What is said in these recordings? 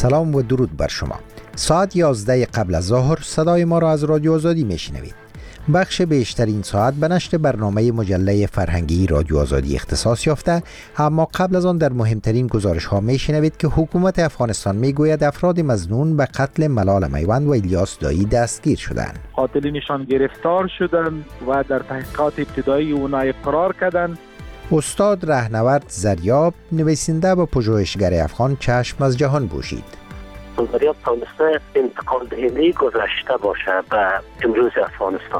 سلام و درود بر شما. ساعت 11 قبل از ظهر صدای ما را از رادیو آزادی میشنوید. بخش بیشتر این ساعت به نشر برنامه مجله فرهنگی رادیو آزادی اختصاص یافته، اما قبل از آن در مهمترین گزارش ها میشنوید که حکومت افغانستان میگوید افراد مظنون به قتل ملال میوند و الیاس دایی دستگیر شدند. قاتلینشان گرفتار شدند و در تحقیقات ابتدایی اونا اقرار کردند. استاد رهنورد زریاب، نویسنده و پژوهشگر افغان، چشم از جهان پوشید. زریاب تونسته انتقال دهنده گذشته باشه به امروز افغانستان.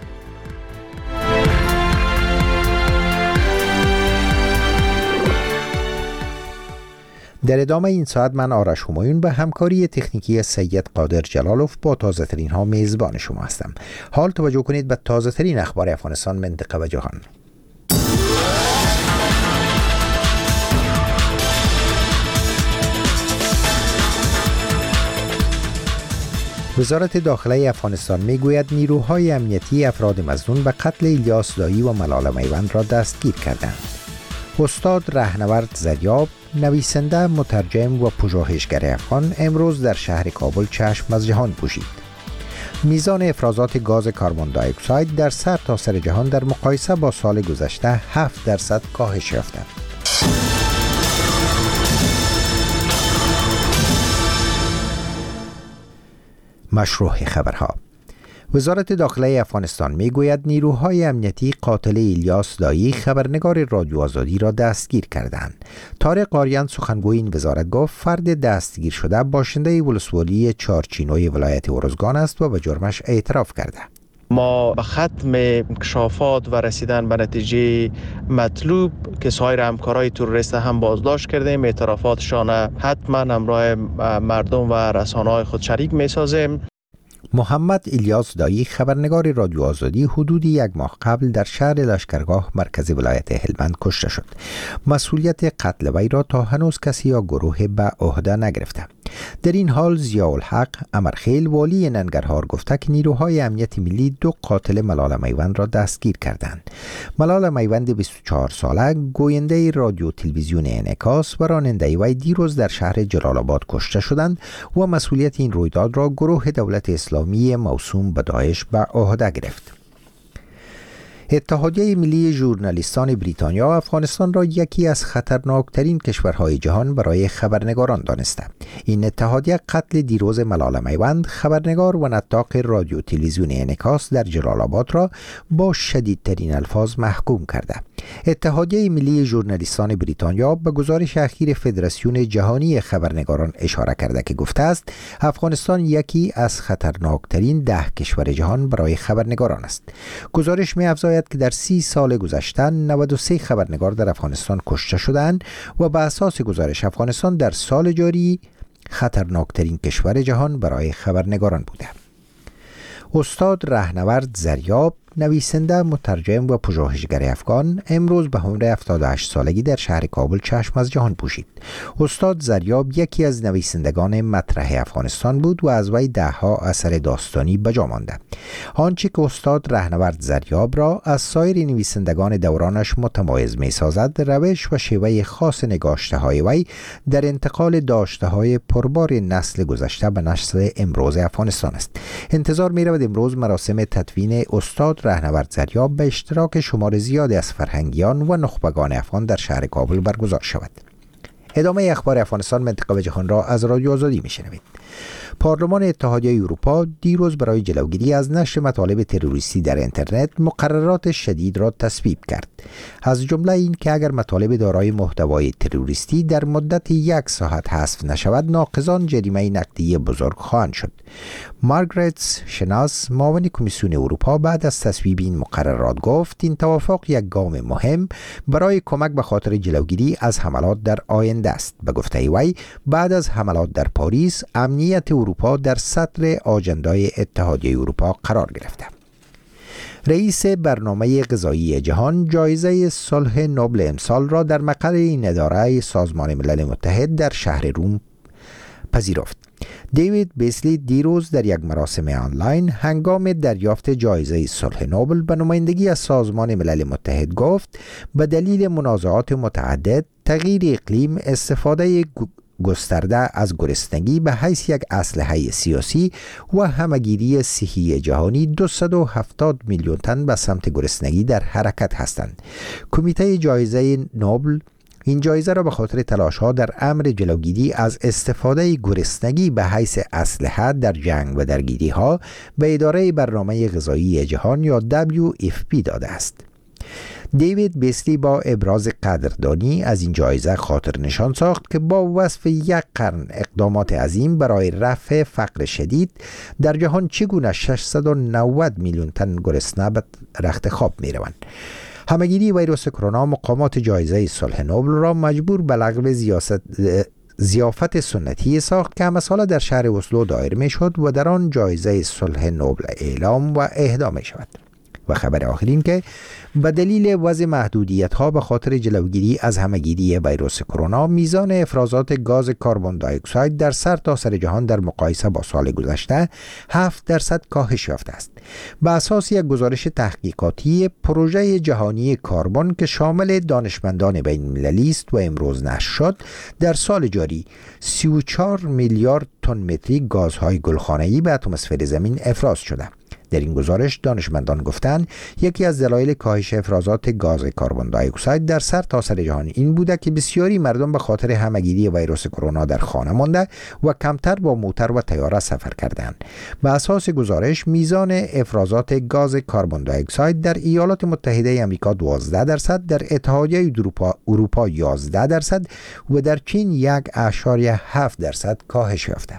در ادامه این ساعت من آرش همایون به همکاری تکنیکی سید قادر جلالوف با تازه ترین ها میزبان شما هستم. حال توجه کنید به تازه ترین اخبار افغانستان، منطقه و جهان. وزارت داخله افغانستان میگوید نیروهای امنیتی افراد مظنون به قتل الیاس دایی و ملال میوند را دستگیر کردند. استاد رهنورد زریاب، نویسنده، مترجم و پژوهشگر افغان، امروز در شهر کابل چشم از جهان پوشید. میزان افرازات گاز کربن دی اکساید در سرتاسر جهان در مقایسه با سال گذشته 7% کاهش یافته. مشروع خبرها. وزارت داخله افغانستان میگوید نیروهای امنیتی قاتل الیاس دایی خبرنگار رادیو آزادی را دستگیر کردند. طارق قاریان سخنگوی این وزارت گفت فرد دستگیر شده باشنده ولسوالی چارچینوی ولایت ارزگان است و به جرمش اعتراف کرده. ما به ختم انکشافات و رسیدن به نتیجه مطلوب که سایر همکارای تروریست هم بازداشت کردیم، اعترافاتشان حتما همراه مردم و رسانه‌های خود شریک می‌سازیم. محمد الیاس دایی خبرنگار رادیو آزادی حدود 1 ماه قبل در شهر لشکرگاه مرکز ولایت هلمند کشته شد. مسئولیت قتل وی را تا هنوز کسی یا گروه به عهده نگرفته. در این حال ضیاءالحق امرخیل والی ننگرهار گفته که نیروهای امنیت ملی 2 قاتل ملال میوند را دستگیر کردند. ملال میوند 24 ساله گوینده رادیو تلویزیون انعکاس و راننده وی دیروز در شهر جلال آباد کشته شدند و مسئولیت این رویداد را گروه دولت اسلامی موسوم به داعش به عهده گرفت. اتحادیه ملی ژورنالیستان بریتانیا افغانستان را یکی از خطرناکترین کشورهای جهان برای خبرنگاران دانسته. این اتحادیه قتل دیروز ملال میوند، خبرنگار و نطاق رادیو تلویزیون انعکاس در جلال آباد را با شدیدترین الفاظ محکوم کرده. اتحادیه ملی ژورنالیستان بریتانیا به گزارش اخیر فدراسیون جهانی خبرنگاران اشاره کرده که گفته است افغانستان یکی از خطرناکترین 10 کشور جهان برای خبرنگاران است. گزارش می‌افزاید که در 30 سال گذشته 93 خبرنگار در افغانستان کشته شدند و به اساس گزارش افغانستان در سال جاری خطرناکترین کشور جهان برای خبرنگاران بوده. استاد رهنورد زریاب، نویسنده، مترجم و پژوهشگر افغان، امروز به عمر 78 سالگی در شهر کابل چشم از جهان پوشید. استاد زریاب یکی از نویسندگان مطرح افغانستان بود و از وی 10 اثر داستانی به جا مانده. آنچه که استاد رهنورد زریاب را از سایر نویسندگان دورانش متمایز می‌سازد، روش و شیوه خاص نگاشته‌های وی در انتقال داشته‌های پربار نسل گذشته به نسل امروز افغانستان است. انتظار می‌رود امروز مراسم تدفین استاد رهنورد زریاب به اشتراک شمار زیادی از فرهنگیان و نخبگان افغان در شهر کابل برگزار شود. ادامه اخبار افغانستان، منطقه و جهان را از رادیو آزادی میشنوید. پارلمان اتحادیه اروپا دیروز برای جلوگیری از نشر مطالب تروریستی در اینترنت مقررات شدید را تصویب کرد. از جمله این که اگر مطالب دارای محتوای تروریستی در مدت 1 ساعت حذف نشود، ناقضان جریمه نقدی بزرگ خواهند شد. مارگرت شناس، معاون کمیسیون اروپا، بعد از تصویب این مقررات گفت این توافق یک گام مهم برای کمک به خاطر جلوگیری از حملات در آینده است. به گفته وی بعد از حملات در پاریس، امنیت اروپا در صدر آجندای اتحادیه اروپا قرار گرفته. رئیس برنامه غذایی جهان جایزه صلح نوبل امسال را در مقر این اداره سازمان ملل متحد در شهر روم پذیرفت. دیوید بیسلی دیروز در یک مراسم آنلاین هنگام دریافت جایزه صلح نوبل به نمایندگی از سازمان ملل متحد گفت به دلیل منازعات متعدد، تغییر اقلیم، استفاده گسترده از گرسنگی به حیث یک اسلحه سیاسی و همگیری صحی جهانی 270 میلیون تن به سمت گرسنگی در حرکت هستند. کمیته جایزه نوبل این جایزه را به خاطر تلاش‌ها در امر جلوگیری از استفاده گرسنگی به حیث اسلحه در جنگ و درگیری‌ها به اداره برنامه غذایی جهان یا WFP داده است. دیوید بیسلی با ابراز قدردانی از این جایزه خاطر نشان ساخت که با وصف یک قرن اقدامات عظیم برای رفع فقر شدید در جهان چگونه 690 میلیون تن گرسنه به رخت خواب می روند. همگیری ویروس کرونا مقامات جایزه صلح نوبل را مجبور به لغو ضیافت سنتی ساخت که همه ساله در شهر اسلو دایر می شد و در آن جایزه صلح نوبل اعلام و اهدا می شود. و خبر آخرین که به دلیل وضع محدودیت ها به خاطر جلوگیری از همگیری ویروس کرونا میزان افرازات گاز کربن دی اکساید در سرتاسر جهان در مقایسه با سال گذشته 7% کاهش یافته است. به اساس یک گزارش تحقیقاتی پروژه جهانی کربن که شامل دانشمندان بین المللی است و امروز نشر شد، در سال جاری 34 میلیارد تن متری گازهای گلخانه‌ای به اتمسفر زمین افراز شده. در این گزارش دانشمندان گفتند یکی از دلایل کاهش افرازات گاز کربن دی اکساید در سرتاسر جهان این بوده که بسیاری مردم به خاطر همگیری ویروس کرونا در خانه مانده و کمتر با موتر و طیاره سفر کردند. به اساس گزارش میزان افرازات گاز کربن دی اکساید در ایالات متحده آمریکا 12%، در اتحادیه اروپا 11% و در چین 1.7% کاهش یافته.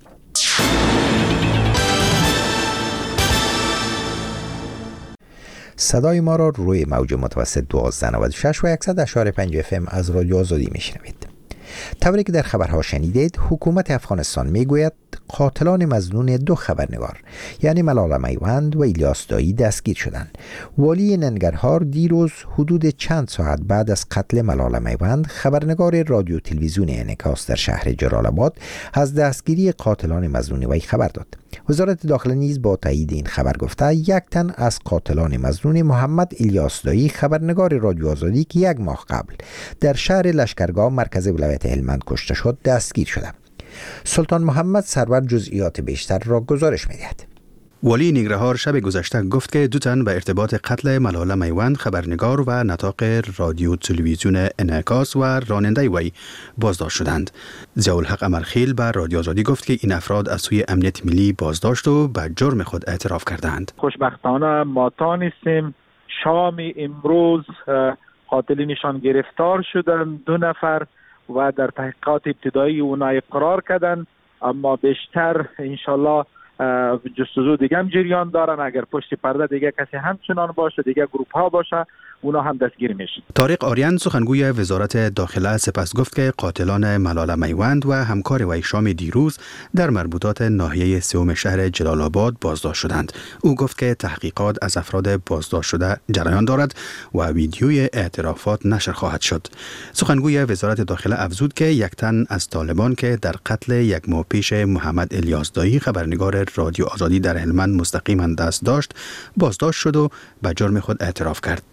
صدای ما را روی موج متوسط 1296 و 100.5 FM از رادیو آزادی میشنوید. طوری که در خبرها شنیدید، حکومت افغانستان میگوید قاتلان مظنون 2 خبرنگار یعنی ملاله میوند و الیاس دایی دستگیر شدند. والی ننگرهار دیروز حدود چند ساعت بعد از قتل ملاله میوند، خبرنگار رادیو تلویزیون انعکاس در شهر جلال آباد از دستگیری قاتلان مظنون وی خبر داد. وزارت داخله نیز با تایید این خبر گفته یک تن از قاتلان مظنون محمد الیاس دایی خبرنگار رادیو آزادی که 1 ماه قبل در شهر لشکرگاه مرکز ولایت هلمند کشته شد دستگیر شده. سلطان محمد سرور جزئیات بیشتر را گزارش می‌دهد. والی ننگرهار شب گذشته گفت که 2 تن به ارتباط قتل ملاله میوند خبرنگار و نطاق رادیو تلویزیون انعکاس و راننده وی بازداشت شدند. ضیاءالحق امرخیل به رادیو آزادی گفت که این افراد از سوی امنیت ملی بازداشت و به جرم خود اعتراف کردند. خوشبختانه ما تانستیم شام امروز قاتلینشان گرفتار شدند 2 نفر و در تحقیقات ابتدایی اونا اقرار کردند، اما بیشتر انشالله جستجو دیگه هم جریان دارن. اگر پشت پرده دیگه کسی همچنان باشه، دیگه گروپ ها باشه، اونا هم دستگیر میشن. طارق آریان سخنگوی وزارت داخله سپس گفت که قاتلان ملاله میوند و همکار وی شام دیروز در مربوطات ناحیه 3 شهر جلال آباد بازداشت شدند. او گفت که تحقیقات از افراد بازداشت شده جریان دارد و ویدیوی اعترافات نشر خواهد شد. سخنگوی وزارت داخله افزود که 1 تن از طالبان که در قتل 1 ماه پیش محمد الیاس دایی خبرنگار رادیو آزادی در هلمند مستقیما دست داشت بازداشت شد و به جرم خود اعتراف کرد.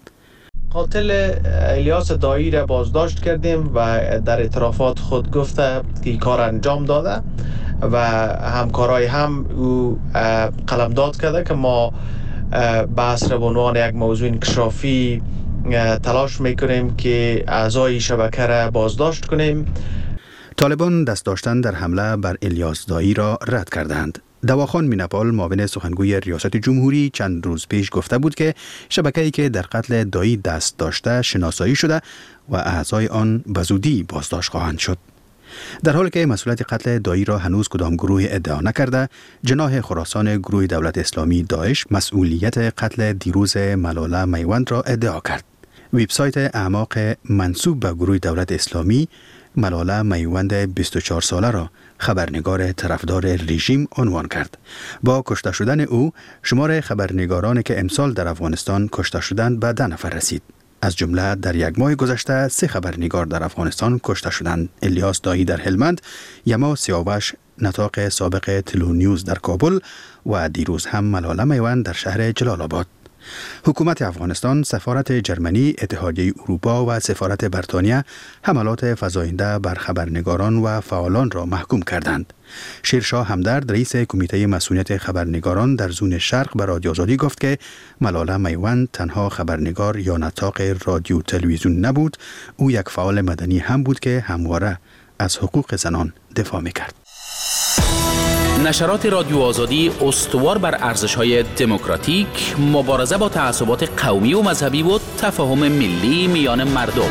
قاتل الیاس دایی را بازداشت کردیم و در اعترافات خود گفته که کار انجام داده و همکارای هم او قلمداد کرده که ما بحث را به عنوان یک موضوع انکشافی تلاش میکنیم که اعضای شبکه را بازداشت کنیم. طالبان دست داشتن در حمله بر الیاس دایی را رد کردند. دواخان مینپال معاون سخنگوی ریاست جمهوری چند روز پیش گفته بود که شبکه‌ای که در قتل دایی دست داشته شناسایی شده و اعضای آن به زودی بازداشت خواهند شد. در حالی که مسئولیت قتل دایی را هنوز کدام گروه ادعا نکرده، جناح خراسان گروه دولت اسلامی داعش مسئولیت قتل دیروز ملاله میوند را ادعا کرد. وبسایت اعماق منسوب به گروه دولت اسلامی ملاله میوند 24 ساله را خبرنگار طرفدار رژیم عنوان کرد. با کشته شدن او شمار خبرنگارانی که امسال در افغانستان کشته شدند به 10 نفر رسید. از جمله در 1 ماه گذشته 3 خبرنگار در افغانستان کشته شدند: الیاس دایی در هلمند، یما سیاوش نطاق سابق تلو نیوز در کابل و دیروز هم ملاله میوند در شهر جلال آباد. حکومت افغانستان، سفارت جرمنی، اتحادیه اروپا و سفارت بریتانیا حملات فزاینده بر خبرنگاران و فعالان را محکوم کردند. شیرشاه همدرد، رئیس کمیته مسئولیت خبرنگاران در زون شرق به رادیو آزادی گفت که ملاله میوند تنها خبرنگار یا نطاق رادیو تلویزیون نبود، او یک فعال مدنی هم بود که همواره از حقوق زنان دفاع می‌کرد. نشرات رادیو آزادی استوار بر ارزش‌های دموکراتیک، مبارزه با تعصبات قومی و مذهبی و تفاهم ملی میان مردم.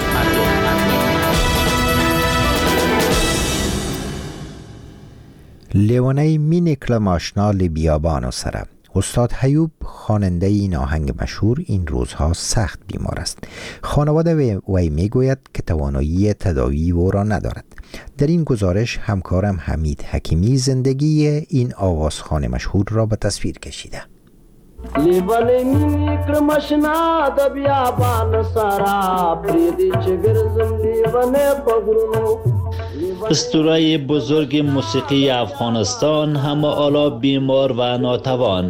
لیوانه مینیکل ماشنا بیابان و سره. استاد حیوب، خواننده این آهنگ مشهور، این روزها سخت بیمار است. خانواده وی میگوید که توانایی تداوی او را ندارد. در این گزارش همکارم حمید حکیمی زندگی این آوازخوان مشهور را به تصویر کشیده. لیوانه مینیکل ماشنا د بیابان سره، پریدی چې ګرځم لیوانه په غرونو. اسطوره بزرگ موسیقی افغانستان، همه حالا بیمار و ناتوان.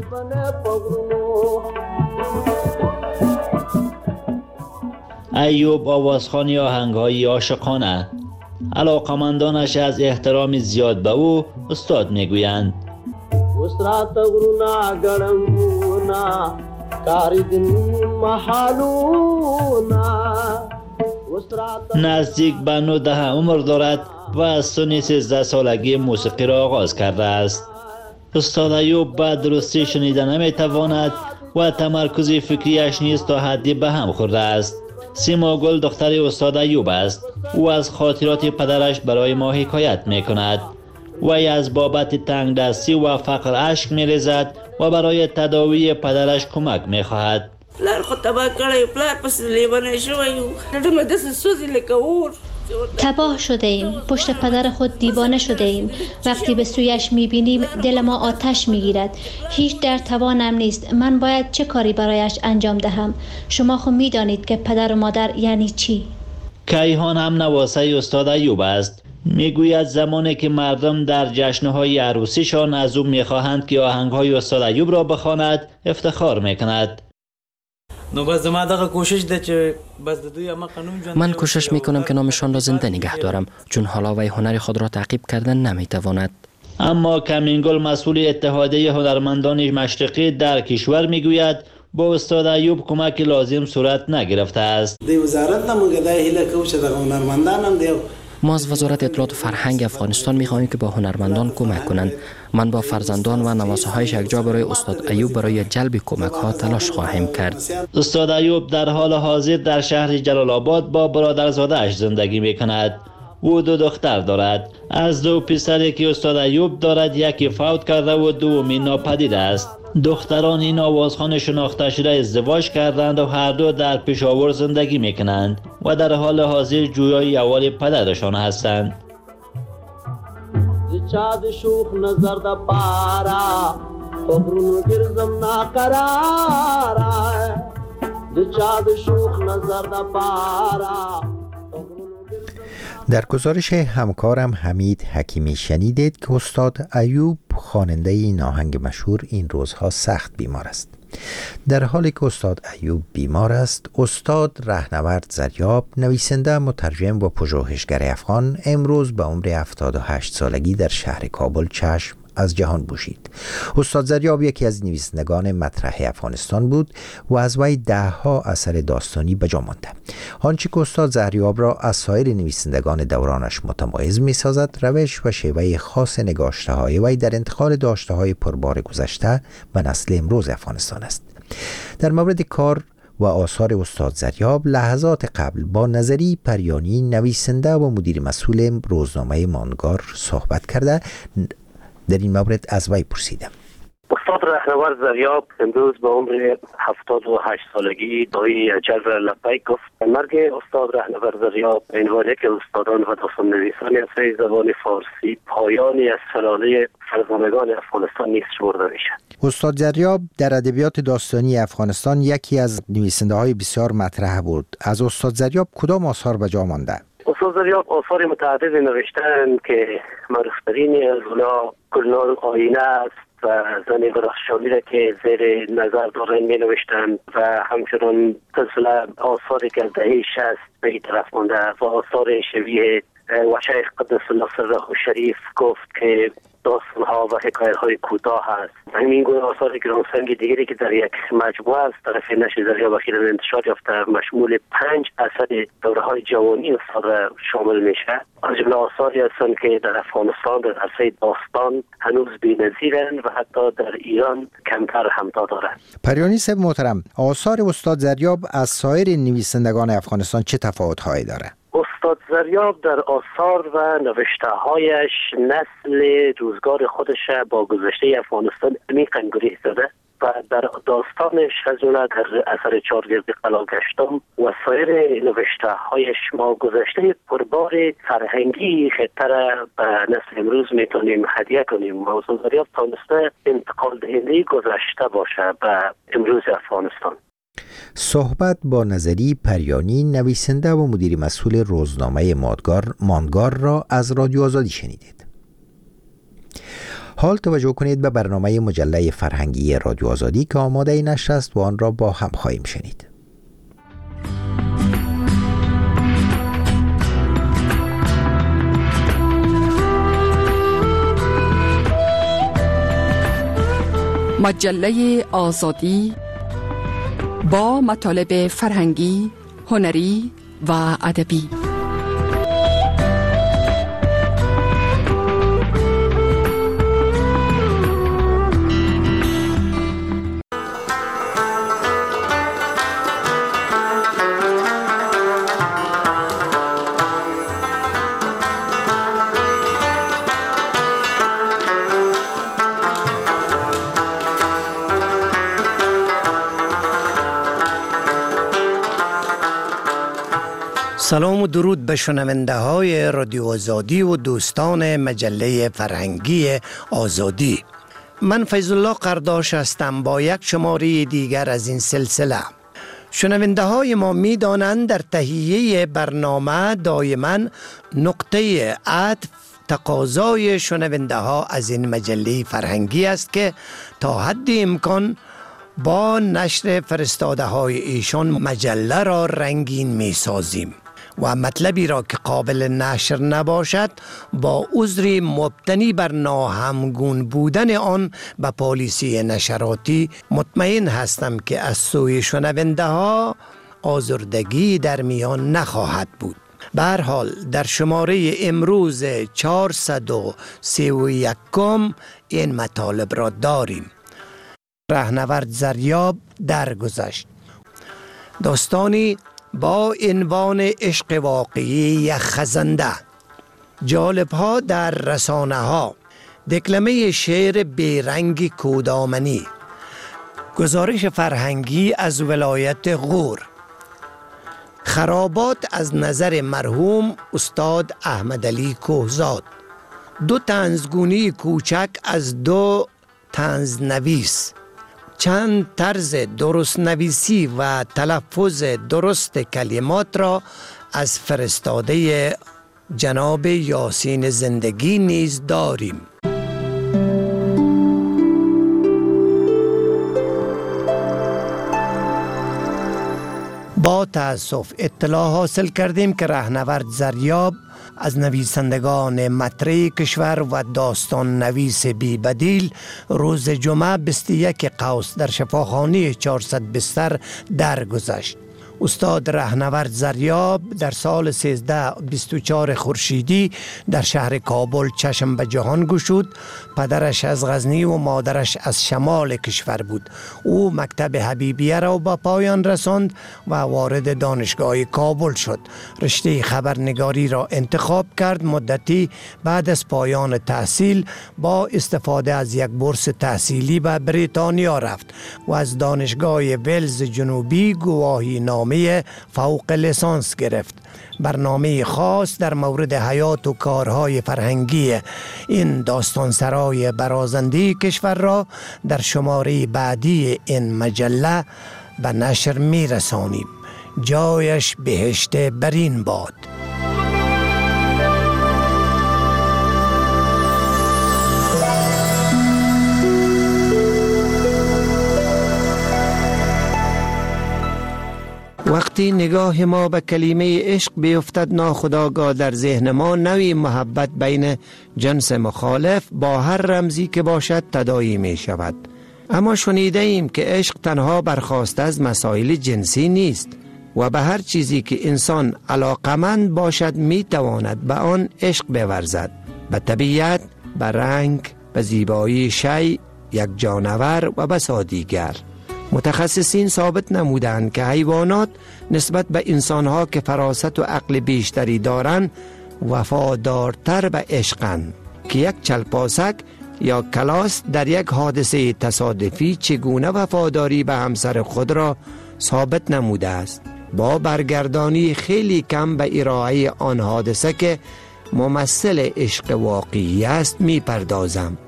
ایوب آوازخوانی آهنگ‌های عاشقانه. علاقمندانش از احترام زیاد به او استاد میگویند. وسرات غرونا ګړنګونا کاری دنی محالونا. نزدیک به 19 عمر دارد و از سن 13 سالگی موسیقی را آغاز کرده است. استاد ایوب به درستی شنیده نمیتواند و تمرکز فکریش نیز تا حدی به هم خورده است. سیما گل دختر استاد ایوب است. او از خاطرات پدرش برای ما حکایت میکند. وی از بابت تنگ دستی و فقر اشک میریزد و برای تداوی پدرش کمک میخواهد. پلار خو تباه کړی، پلار پس لیوانه شوی و ډمه داسې سوزي لکه اور. تباه شده ایم، پشت پدر خود دیوانه شده ایم. وقتی به سویش میبینیم دل ما آتش میگیرد. هیچ در توانم نیست. من باید چه کاری برایش انجام دهم؟ شما خود میدانید که پدر و مادر یعنی چی؟ کیهان هم نواسه استاد ایوب است. میگوید زمانی که مردم در جشنهای عروسیشان از او میخواهند که آهنگهای استاد ایوب را بخواند، افتخار میکند. من کوشش میکنم که نامشان را زنده نگه دارم، چون حالا وی هنر خود را تعقیب کردن نمیتواند. اما کامینگل، مسئول اتحادیه هنرمندان مشرقی در کشور، میگوید با استاد ایوب کمک لازم صورت نگرفته است. ما از وزارت اطلاعات و فرهنگ افغانستان می‌خواهیم که با هنرمندان کمک کنند. من با فرزندان و نواسه‌هایش یکجا برای استاد ایوب برای جلب کمک‌ها تلاش خواهیم کرد. استاد ایوب در حال حاضر در شهر جلال آباد با برادرزاده‌اش زندگی می‌کند. او 2 دختر دارد. از 2 پسری که استاد ایوب دارد، یکی فوت کرده و دومی ناپدید است. دختران این آوازخوان شناخته شده ازدواج کردند و هر دو در پشاور زندگی میکنند و در حال حاضر جویای اول پدرشان هستند. چاد شوخ نظر د پارا خبرونو ګرځم ناقرارا، د چاد شوخ نظر د پارا. در گزارش همکارم حمید حکیمی شنیدید که استاد ایوب، خواننده این آهنگ مشهور، این روزها سخت بیمار است. در حالی که استاد ایوب بیمار است، استاد رهنورد زریاب، نویسنده، مترجم و پژوهشگر افغان، امروز به عمر 78 سالگی در شهر کابل چشم از جهان پوشید. استاد زریاب یکی از نویسندگان مطرح افغانستان بود و از وی 10 اثر داستانی به جا مانده. آنچه که استاد زریاب را از سایر نویسندگان دورانش متمایز می‌سازد، روش و شیوه خاص نگاشته‌های وی در انتقال داشته‌های پربار گذشته و نسل امروز افغانستان است. در مورد کار و آثار استاد زریاب لحظات قبل با نظری پریانی، نویسنده و مدیر مسئول روزنامه ماندگار، صحبت کرده. در این مورد از وی پرسیدم. استاد رهنورد زریاب امروز به عمر 78 سالگی دایی اجل لبیک گفت. مرگ استاد رهنورد زریاب به عنوان یک استادان و داستان نویسان اثر زبان فارسی پایانی از سلاله فرزانگان افغانستان نیست شمرده میشد. استاد زریاب در ادبیات داستانی افغانستان یکی از نویسنده های بسیار مطرح بود. از استاد زریاب کدام آثار به جا مانده؟ استاد زریاب آثار متعدد نوشتن که معروفترین از اونا گلنار آینه است، و زن براسشالی را که زیر نظر دارن می نوشتن و همچنان سلسله آثاری که از دهه 60 به این طرف مانده و آثار شبیه و شیخ قدس الله سره شریف گفت که داستان‌ها و حکایت‌های کوتاه است. همین گونه آثار گرانسنگ دیگری که در یک مجموعه از طرف نشر ذریعه اخیراً انتشار یافته مشمول 5 اثر دوره‌های جوانی استاد شامل میشه. از جمله آثاری هستند که در افغانستان در عرصه داستان هنوز بی‌نظیرند و حتی در ایران کمتر همتا دارند. پریانی صاحب محترم، آثار استاد زریاب از سایر نویسندگان افغانستان چه تفاوت‌هایی داره؟ استاد زریاب در آثار و نوشته‌هایش نسل روزگار خودش با گذشته افغانستان عمیقاً گره زده و در داستانش از جمله در اثر چارگرد قلاگشتم و سایر نوشته‌هایش ما گذشته پربار فرهنگی خطه را به نسل امروز میتونیم هدیه کنیم. استاد زریاب تانسته انتقال دهنده گذشته باشه به امروز افغانستان. صحبت با نظری پریانی، نویسنده و مدیر مسئول روزنامه ماندگار را از رادیو آزادی شنیدید. حال توجه کنید به برنامه مجله فرهنگی رادیو آزادی که آماده نشر است و آن را با هم خواهیم شنید. مجله آزادی با مطالب فرهنگی، هنری و ادبی. سلام و درود به شنونده های رادیو آزادی و دوستان مجله فرهنگی آزادی. من فیض الله قرداش هستم با یک شماره دیگر از این سلسله. شنونده های ما می دانند در تهیه برنامه دائما نقطه عطف تقاضای شنونده ها از این مجله فرهنگی است که تا حد امکان با نشر فرستاده های ایشان مجله را رنگین می سازیم و مطلبی را که قابل نشر نباشد با عذر مبتنی بر ناهمگون بودن آن به پالیسی نشراتی مطمئن هستم که از سوی شنونده ها آزردگی در میان نخواهد بود. به هر حال در شماره امروز 431 این مطالب را داریم. رهنورد زریاب درگذشت. داستانی با عنوان عشق واقعی یک خزنده. جالب‌ها در رسانه ها. دکلمه شعر بیرنگ کودامنی. گزارش فرهنگی از ولایت غور. خرابات از نظر مرحوم استاد احمدعلی کوهزاد. 2 طنزگونی کوچک از 2 طنزنویس. چند طرز درست نویسی و تلفظ درست کلمات را از فرستاده جناب یاسین زندگی نیز داریم. با تأسف اطلاع حاصل کردیم که رهنورد زریاب از نویسندگان مطرح کشور و داستان نویس بی بدیل روز جمعه 21 قوس در شفاخانه 400 بستر درگذشت. استاد رهنورد زریاب در سال 1324 خورشیدی در شهر کابل چشم به جهان گشود. پدرش از غزنی و مادرش از شمال کشور بود. او مکتب حبیبیه را به پایان رساند و وارد دانشگاه کابل شد. رشته خبرنگاری را انتخاب کرد. مدتی بعد از پایان تحصیل با استفاده از یک بورس تحصیلی به بریتانیا رفت و از دانشگاه ولز جنوبی گواهی نامه فوق لیسانس گرفت. برنامه خاص در مورد حیات و کارهای فرهنگی این داستانسرای برازنده کشور را در شماره بعدی این مجله به نشر می رسانیم. جایش بهشت برین باد. وقتی نگاه ما به کلمه عشق بیفتد، ناخودآگاه در ذهن ما نوعی محبت بین جنس مخالف با هر رمزی که باشد تداعی می شود. اما شنیده ایم که عشق تنها برخاسته از مسائل جنسی نیست و به هر چیزی که انسان علاقمند باشد می تواند به آن عشق بورزد. به طبیعت، به رنگ، به زیبایی شیء، یک جانور و بسا دیگر. متخصصین ثابت نمودند که حیوانات نسبت به انسانها که فراست و عقل بیشتری دارند وفادارتر به عشقند که یک چلپاسک یا کلاس در یک حادثه تصادفی چگونه وفاداری به همسر خود را ثابت نموده است. با برگردانی خیلی کم به ارائه آن حادثه که ممثل عشق واقعی است می پردازم.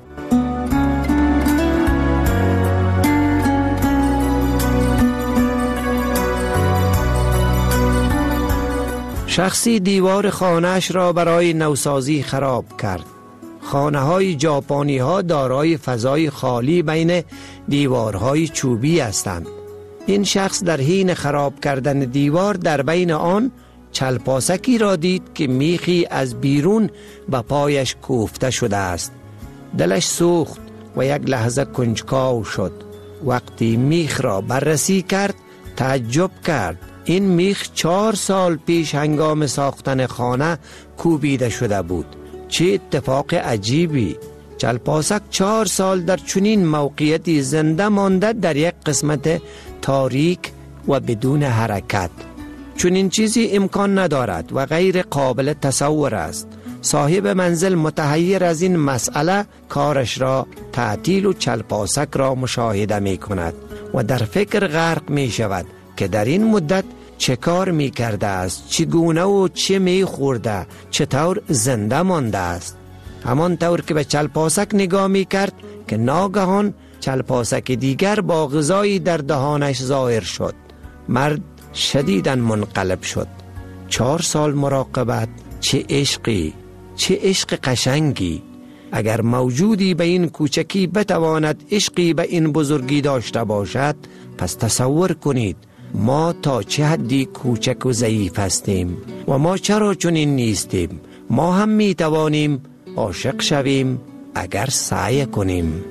شخصی دیوار خانه‌اش را برای نوسازی خراب کرد. خانه‌های ژاپنی ها دارای فضای خالی بین دیوارهای چوبی هستند. این شخص در حین خراب کردن دیوار در بین آن چلپاسکی را دید که میخی از بیرون به پایش کوفته شده است. دلش سوخت و یک لحظه کنجکاو شد. وقتی میخ را بررسی کرد تعجب کرد. این میخ 4 سال پیش هنگام ساختن خانه کوبیده شده بود. چه اتفاق عجیبی! چلپاسک 4 سال در چنین موقعیتی زنده مانده در یک قسمت تاریک و بدون حرکت. چنین چیزی امکان ندارد و غیر قابل تصور است. صاحب منزل متحیر از این مسئله کارش را تعطیل و چلپاسک را مشاهده می کند و در فکر غرق می شود که در این مدت چه کار می کرده است، چگونه و چه می خورده، چطور زنده مانده است. همان طور که به چلپاسک نگاه می کرد که ناگهان چلپاسک دیگر با غذایی در دهانش ظاهر شد. مرد شدیداً منقلب شد. 4 سال مراقبت، چه عشقی، چه عشق قشنگی. اگر موجودی به این کوچکی بتواند عشقی به این بزرگی داشته باشد، پس تصور کنید ما تا چه حدی کوچک و ضعیف هستیم و ما چرا چنین نیستیم. ما هم می توانیم عاشق شویم اگر سعی کنیم.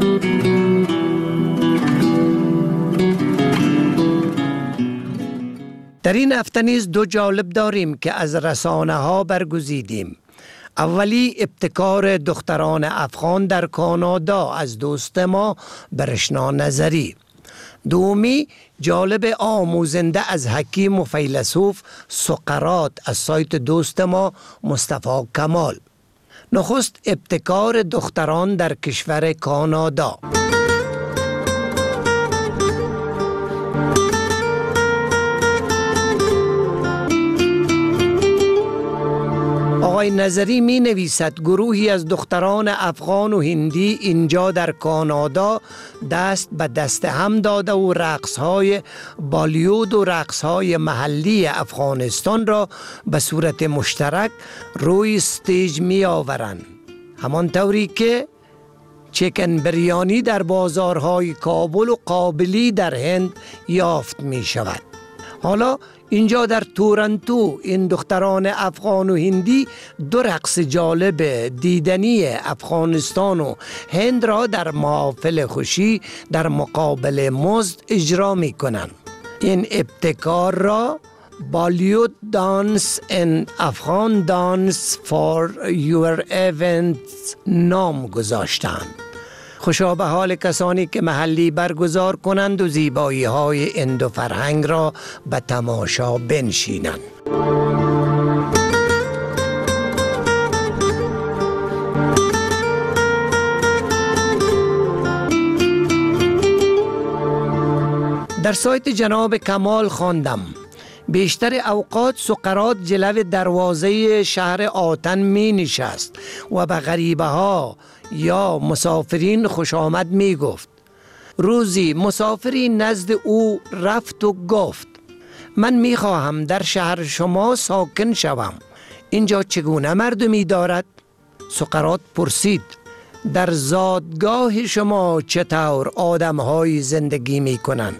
در این هفته نیز 2 جالب داریم که از رسانه ها برگزیدیم. اولی ابتکار دختران افغان در کانادا از دوست ما برشنا نظری. دومی جالب آموزنده از حکیم و فیلسوف سقراط از سایت دوست ما مصطفی کمال. نخست ابتکار دختران در کشور کانادا. آقای نظری می نویسد گروهی از دختران افغان و هندی اینجا در کانادا دست به دست هم داده و رقصهای بالیوود و رقصهای محلی افغانستان را به صورت مشترک روی استیج می آورند. همان طوری که چکن بریانی در بازارهای کابل و قابلی در هند یافت می شود. حالا اینجا در تورنتو این دختران افغان و هندی 2 رقص جالب دیدنی افغانستان و هند را در محافل خوشی در مقابل مزد اجرا می کنند. این ابتکار را بالیوود دانس and افغان دانس for your events نام گذاشتند. خوشا به حال کسانی که محلی برگزار کنند و زیبایی های این 2 فرهنگ را به تماشا بنشینند. در سایت جناب کمال خواندم بیشتر اوقات سقراط جلو دروازه شهر آتن می نشست و به غریبه ها یا مسافرین خوش آمد می گفت. روزی مسافری نزد او رفت و گفت من می خواهم در شهر شما ساکن شوم. اینجا چگونه مردمی دارد؟ سقراط پرسید در زادگاه شما چطور آدم‌های زندگی می کنند؟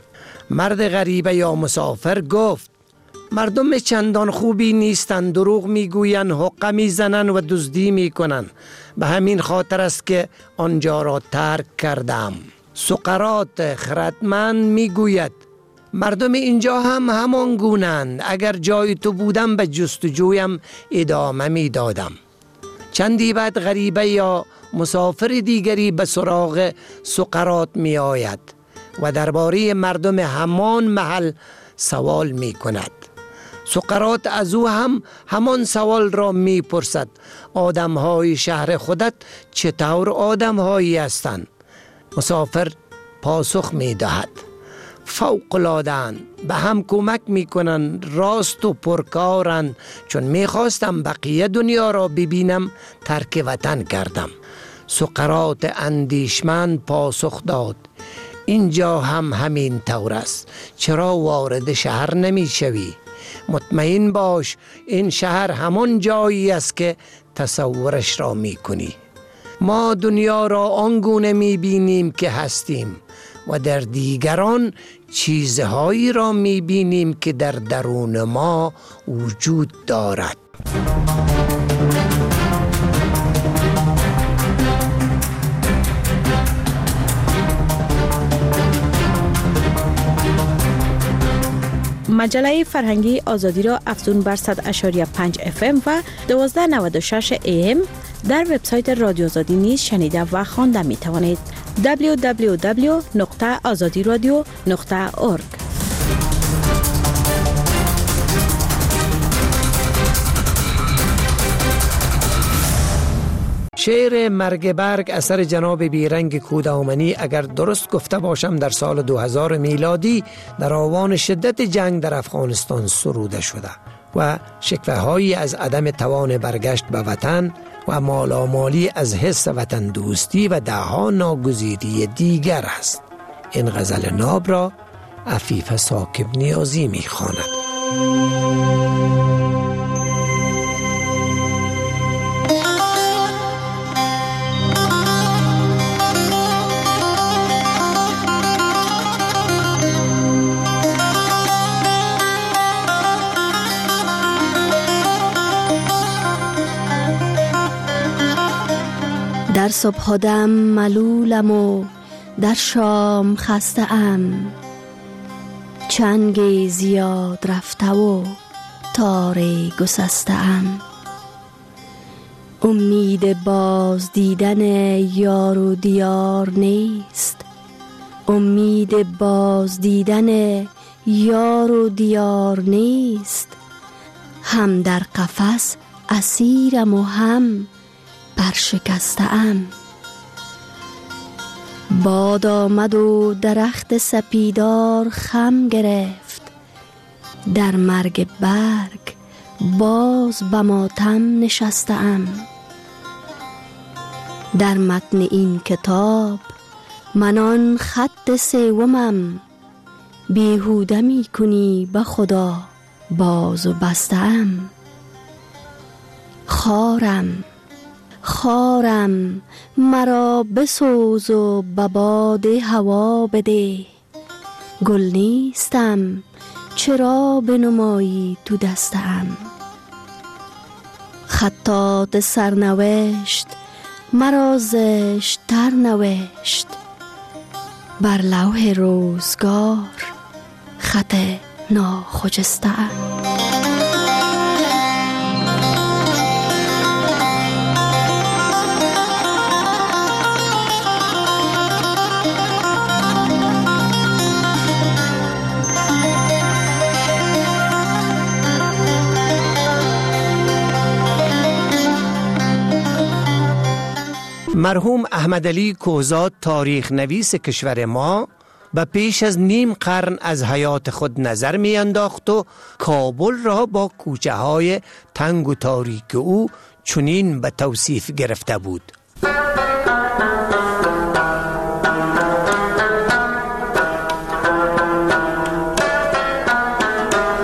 مرد غریبه یا مسافر گفت مردم چندان خوبی نیستند، دروغ میگویند، حقه میزنند و دزدی میکنند، به همین خاطر است که آنجا را ترک کردم. سقراط خردمند میگوید مردم اینجا هم همان گونند، اگر جای تو بودم به جستجویم ادامه میدادم. چندی بعد غریبه یا مسافر دیگری به سراغ سقراط می آید و درباره مردم همان محل سوال می کند. سقراط از او همان سوال را می پرسد آدمهای شهر خودت چطور آدمهایی هستند؟ مسافر پاسخ می دهد فوق‌العاده‌اند، به هم کمک میکنند، راست و پرکارند. چون میخواستم بقیه دنیا را ببینم ترک وطن کردم. سقراط اندیشمند پاسخ داد اینجا هم همین طور است، چرا وارد شهر نمیشوی؟ مطمئن باش این شهر همان جایی است که تصورش را میکنی. ما دنیا را آنگونه میبینیم که هستیم و در دیگران چیزهایی را میبینیم که در درون ما وجود دارد. مجله فرهنگی آزادی را افزون بر 100.5 FM و 1296 AM در وبسایت رادیو آزادی نیز شنیده و خوانده می توانید. www.azadiradio.org. شعر مرگ برگ اثر جناب بیرنگ کودامنی اگر درست گفته باشم در سال 2000 میلادی در آوان شدت جنگ در افغانستان سروده شده و شکوه‌هایی از عدم توان برگشت به وطن و مالامالی از حس وطن دوستی و دهها ناگزیری دیگر است. این غزل ناب را عفیف ساکب نیازی می‌خواند. در صبح دم ملولم و در شام خسته ام، چنگ زیاد رفته و تار گسسته ام. امید باز دیدن یار و دیار نیست، امید باز دیدن یار و دیار نیست. هم در قفس اسیرم و هم برشکسته‌ام. باد آمد و درخت سپیدار خم گرفت، در مرگ برگ باز به ماتم نشسته‌ام. در متن این کتاب من آن خط سومم، بیهوده می کنی به خدا باز و بسته‌ام. خارم مرا بسوز و به باد هوا بده، گل نیستم چرا بنمایی تو دستم. خطاط سرنوشت مرا زشت تر نوشت، بر لوح روزگار خط ناخجسته‌ام. مرحوم احمد علی کوهزاد تاریخ نویس کشور ما به پیش از نیم قرن از حیات خود نظر می انداخت و کابل را با کوچه های تنگ و تاریک او چنین به توصیف گرفته بود: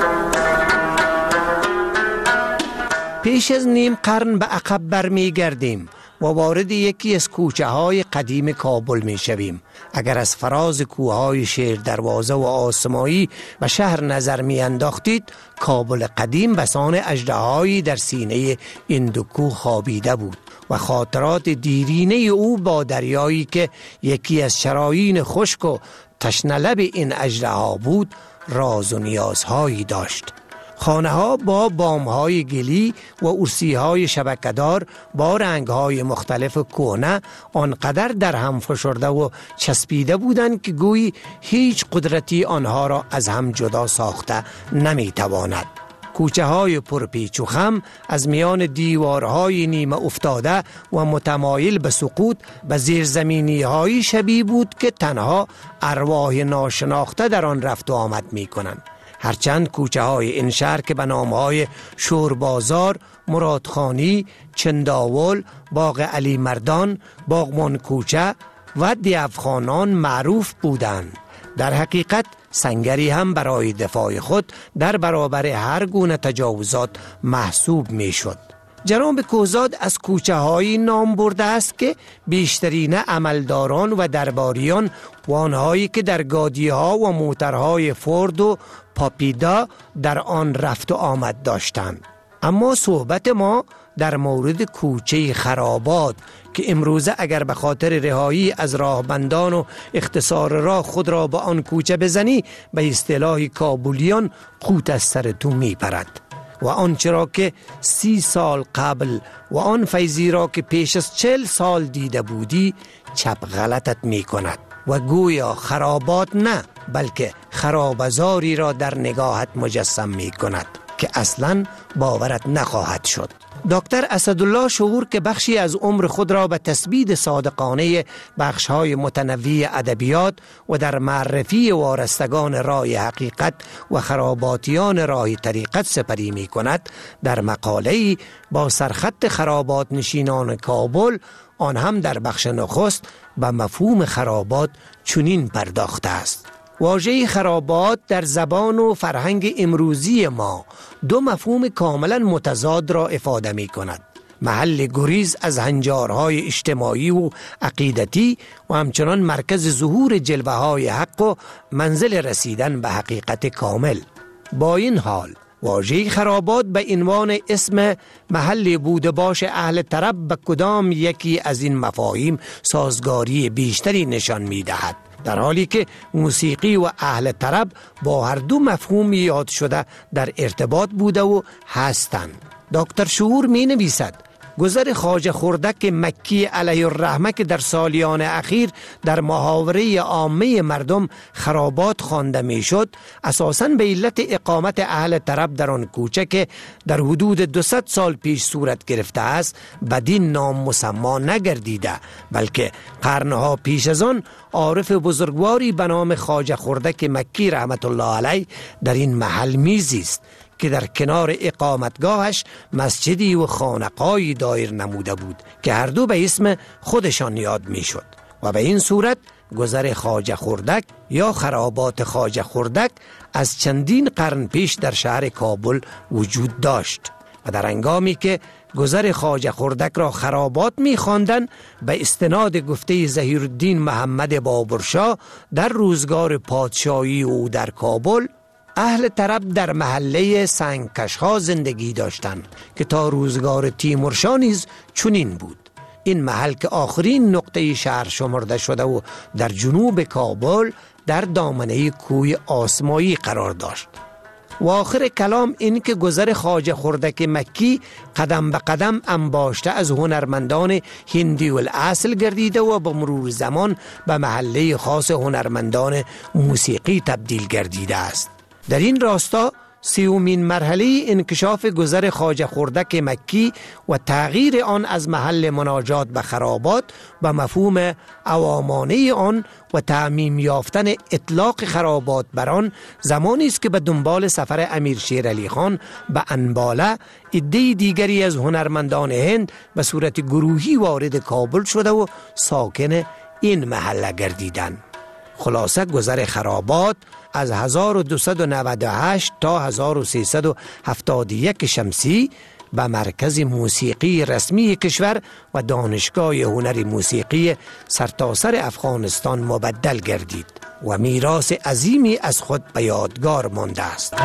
پیش از نیم قرن به عقب برمی گردیم و وارد یکی از کوچه های قدیم کابل می شویم. اگر از فراز کوههای شیر دروازه و آسمایی به شهر نظر می انداختید، کابل قدیم بسان اژدهایی در سینه این دو کوه خوابیده بود و خاطرات دیرینه او با دریایی که یکی از شرايين خشک و تشنه لب این اژدها بود راز و نیازهایی داشت. خانه ها با بام های گلی و ارسی های شبکه‌دار با رنگ های مختلف کهنه آنقدر در هم فشرده و چسبیده بودند که گویی هیچ قدرتی آنها را از هم جدا ساخته نمی تواند. کوچه های پرپیچ و خم از میان دیوارهای نیمه افتاده و متمایل به سقوط به زیرزمینی های شبیه بود که تنها ارواح ناشناخته در آن رفت و آمد می کنند. هرچند کوچه های این شهر که به نام های شوربازار، مرادخانی، چنداول، باغ علی مردان، باغمان کوچه و دیوخانان معروف بودند، در حقیقت سنگری هم برای دفاع خود در برابر هر گونه تجاوزات محسوب می شد. جناب کوزاد از کوچه هایی نام برده است که بیشترین عملداران و درباریان و آنهایی که در گادی ها و موترهای فورد و پاپیدا در آن رفت و آمد داشتند. اما صحبت ما در مورد کوچه خرابات که امروزه اگر به خاطر رهایی از راهبندان و اختصار راه خود را به آن کوچه بزنی به اصطلاح کابلیان قوت از سر تو می پرد و آنچه را که 30 سال قبل و آن فیضی را که پیش از 40 سال دیده بودی چپ غلطت می کند و گویا خرابات نه بلکه خرابزاری را در نگاهت مجسم می کند که اصلا باورت نخواهد شد. دکتر اسدالله شعور که بخشی از عمر خود را به تثبیت صادقانه بخش‌های متنوع ادبیات و در معرفی وارستگان راه حقیقت و خراباتیان راه طریقت سپری می کند، در مقاله‌ای با سرخط خرابات نشینان کابل، آن هم در بخش نخست، به مفهوم خرابات چنین پرداخته است: واژه خرابات در زبان و فرهنگ امروزی ما دو مفهوم کاملا متضاد را افاده می کند: محل گریز از هنجارهای اجتماعی و عقیدتی و همچنان مرکز ظهور جلوه های حق و منزل رسیدن به حقیقت کامل. با این حال واژه خرابات به عنوان اسم محل بوده باش اهل طرب به کدام یکی از این مفاهیم سازگاری بیشتری نشان می دهد، در حالی که موسیقی و اهل طرب با هر دو مفهوم یاد شده در ارتباط بوده و هستند. دکتر شعور می نویسد: گذر خواجه خردک مکی علیه الرحمه که در سالیان اخیر در محاوره عامه مردم خرابات خوانده می شد، اساساً به علت اقامت اهل طرب در آن کوچه که در حدود 200 سال پیش صورت گرفته است بدین نام مسما نگردیده، بلکه قرنها پیش از آن عارف بزرگواری به نام خواجه خردک مکی رحمت الله علیه در این محل میزیست که در کنار اقامتگاهش مسجدی و خانقاهی دایر نموده بود که هر دو به اسم خودشان یاد می شد و به این صورت گذر خواجه خردک یا خرابات خواجه خردک از چندین قرن پیش در شهر کابل وجود داشت و در هنگامی که گذر خواجه خردک را خرابات می خواندند، به استناد گفته ظهیرالدین محمد بابرشاه در روزگار پادشاهی او در کابل، اهل طرب در محله سنگکشها زندگی داشتند که تا روزگار تیمورشاه نیز چنین بود. این محل که آخرین نقطه شهر شمرده شده و در جنوب کابل در دامنه کوه آسمایی قرار داشت. و آخر کلام این که گذر خواجه خردک مکی قدم به قدم انباشته از هنرمندان هندی الاصل گردیده و به مرور زمان به محله خاص هنرمندان موسیقی تبدیل گردیده است. در این راستا 30مین مرحله انکشاف گذر خواجه خردک مکی و تغییر آن از محل مناجات به خرابات به مفهوم عوامانه آن و تعمیم یافتن اطلاق خرابات بر آن زمانی است که به دنبال سفر امیر شیر علی خان به انباله عده دیگری از هنرمندان هند به صورت گروهی وارد کابل شده و ساکن این محله گردیدند. خلاصه گذر خرابات از 1298 تا 1371 شمسی به مرکز موسیقی رسمی کشور و دانشگاه هنر موسیقی سرتاسر افغانستان مبدل گردید و میراث عظیمی از خود به یادگار مانده است.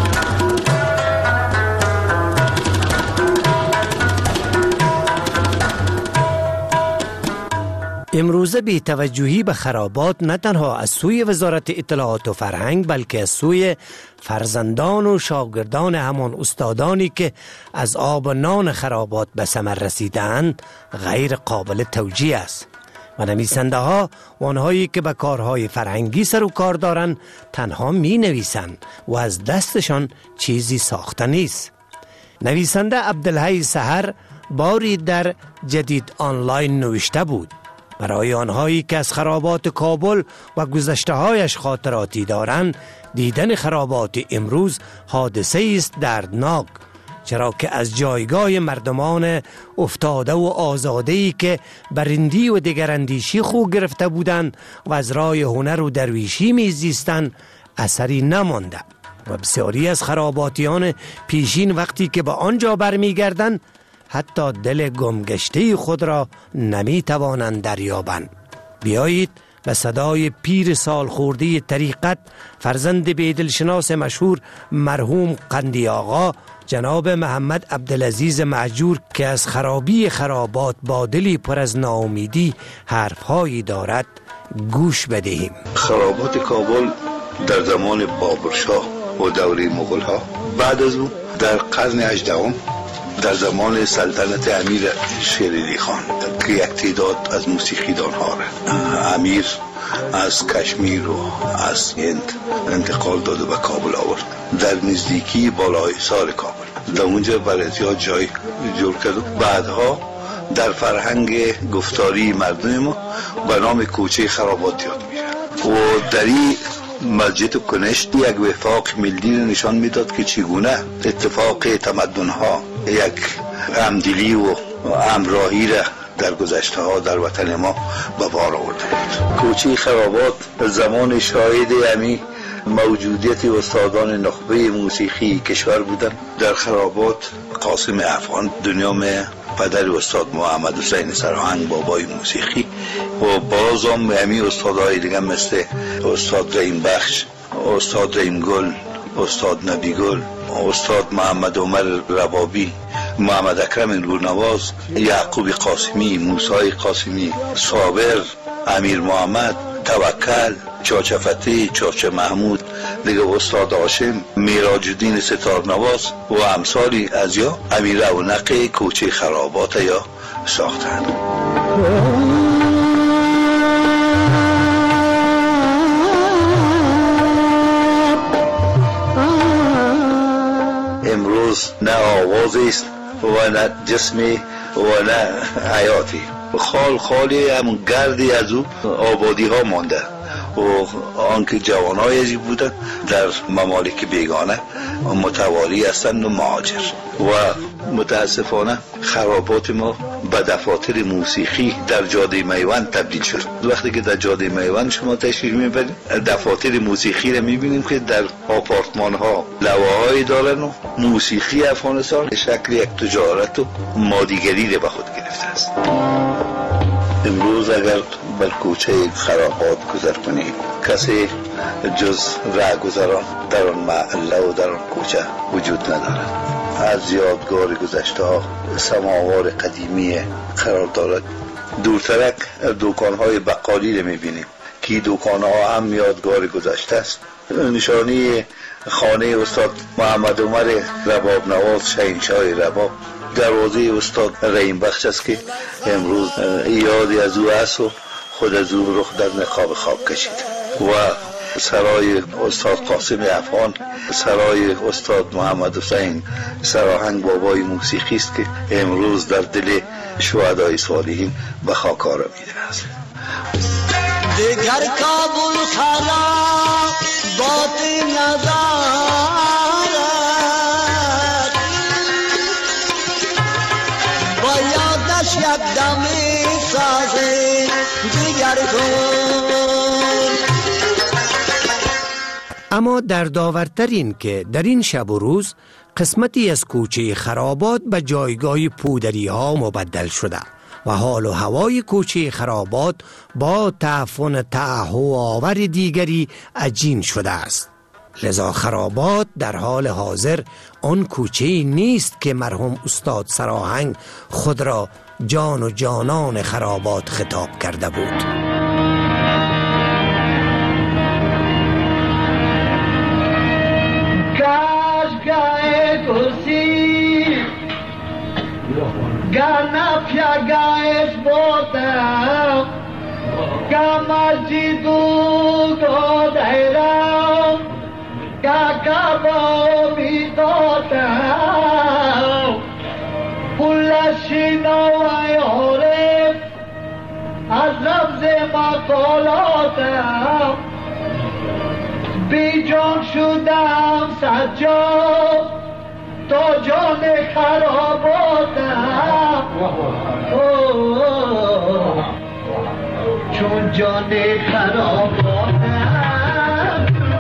امروزه بی‌توجهی به خرابات نه تنها از سوی وزارت اطلاعات و فرهنگ بلکه از سوی فرزندان و شاگردان همان استادانی که از آب و نان خرابات به ثمر رسیدند غیر قابل توجیه است و نویسنده ها و آنهایی که به کارهای فرهنگی سر و کار دارند تنها می نویسند و از دستشان چیزی ساخته نیست. نویسنده عبدالحی سحر باری در جدید آنلاین نوشته بود: برای آنهایی که از خرابات کابل و گذشته‌هایش خاطراتی دارند، دیدن خرابات امروز حادثه است دردناک، چرا که از جایگاه مردمان افتاده و آزاده‌ای که برندی و دگراندیشی خو گرفته بودند و از راه هنر و درویشی میزیستند اثری نمانده و بسیاری از خراباتیان پیشین وقتی که به آنجا برمیگردند حتی دل گمگشته خود را نمی توانند دریابند. بیایید به صدای پیر سال خورده طریقت، فرزند بیدلشناس مشهور مرحوم قندی آقا، جناب محمد عبدالعزیز مهجور که از خرابی خرابات با دلی پر از ناامیدی حرفهایی دارد گوش بدهیم. خرابات کابل در زمان بابرشاه و دوره مغول ها، بعد از او در قرن 18 در زمان سلطنت امیر شیرعلی خان که یک تعداد از موسیقیدان ها امیر از کشمیر و از هند انتقال داده به کابل آورد، در نزدیکی بالای حصار کابل در اونجا برای احتیاط جای جور کرد. بعدها در فرهنگ گفتاری مردم ما به نام کوچه خرابات یاد میشه و در این مسجد کنشت یک وفاق ملی نشان میداد که چگونه اتفاق تمدن ها یک همدلی و همراهی را در گذشته ها در وطن ما به بار آورده بود. کوچه خرابات زمان شاهد امی موجودیت استادان نخبه موسیقی کشور بودند. در خرابات قاسم افغان دنیام پدر استاد محمد حسین سراهنگ بابای موسیقی و بازم امی استادهای دیگه مثل استاد رحیم بخش، استاد رحیم گل، استاد نبی گل، استاد محمد عمر ربابی، محمد اکرم نورنواز، یعقوب قاسمی، موسی قاسمی، صابر، امیر محمد، توکل، چاچه فتحی، چاچه محمود، دیگه استاد هاشم، میراج الدین ستارنواز و امثالی از یا امیر رونق کوچه خرابات یا ساختن. امروز نه آوازی است و نه جسمی و نه حیاتی، خالی همون گردی از او آبادی ها مانده و آنکه جوانای ازی بودن در ممالک بیگانه متواری هستند و مهاجر و متاسفانه خرابات ما به دفاتر موسیقی در جاده میوند تبدیل شد. وقتی که در جاده میوند شما تشریف میبرید دفاتر موسیقی را میبینیم که در آپارتمان ها لواهایی دارن و موسیقی افغانستان شکل یک تجارت و مادیگری را به خود گرفته است. امروز اگر بر کوچه خرابات گذر کنید کسی جز رهگذران در آن محله و در آن کوچه وجود ندارد. از یادگار گذشته ها سماوار قدیمی قرار دارد. دورترک دکانهای بقالی رو میبینیم که دکانها هم یادگار گذشته است. نشانی خانه استاد محمد عمر رباب نواز شهنشاه رباب، دروازه استاد رحیم بخش است که امروز یادی از او است و خود از او رخ در نقاب خواب کشید و سرای استاد قاسم افغان، سرای استاد محمد حسین سراهنگ بابای موسیقی است که امروز در دل شهدای صالحین به خاک آرامیده است. دیگر کابل خراب باد ندارد، بایدش یک دمی سازی دیگر کن. اما در داورتر این که در این شب و روز قسمتی از کوچه خرابات به جایگاه پودری ها مبدل شده و حال و هوای کوچه خرابات با تعفن تأهو آور دیگری عجین شده است. لذا خرابات در حال حاضر آن کوچه نیست که مرحوم استاد سراهنگ خود را جان و جانان خرابات خطاب کرده بود. Gana piagais botam, kamajidu godairam, kakabo bitotam, pulashino ayolem, azabze makolotam, bijon shudam sajjom, تو جان خراباتم چون جان خراباتم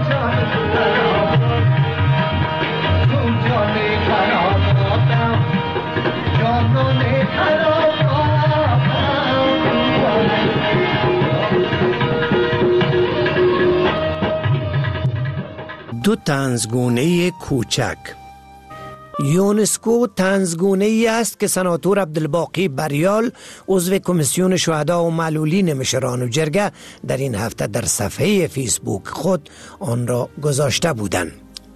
چون جان خراباتم جانان خراباتم. دو طنزگونه کوچک. یونسکو طنزگونه ای است که سناتور عبدالباقی بریال عضو کمیسیون شهدا و معلولین مشران و جرگه در این هفته در صفحه فیسبوک خود آن را گذاشته بودند.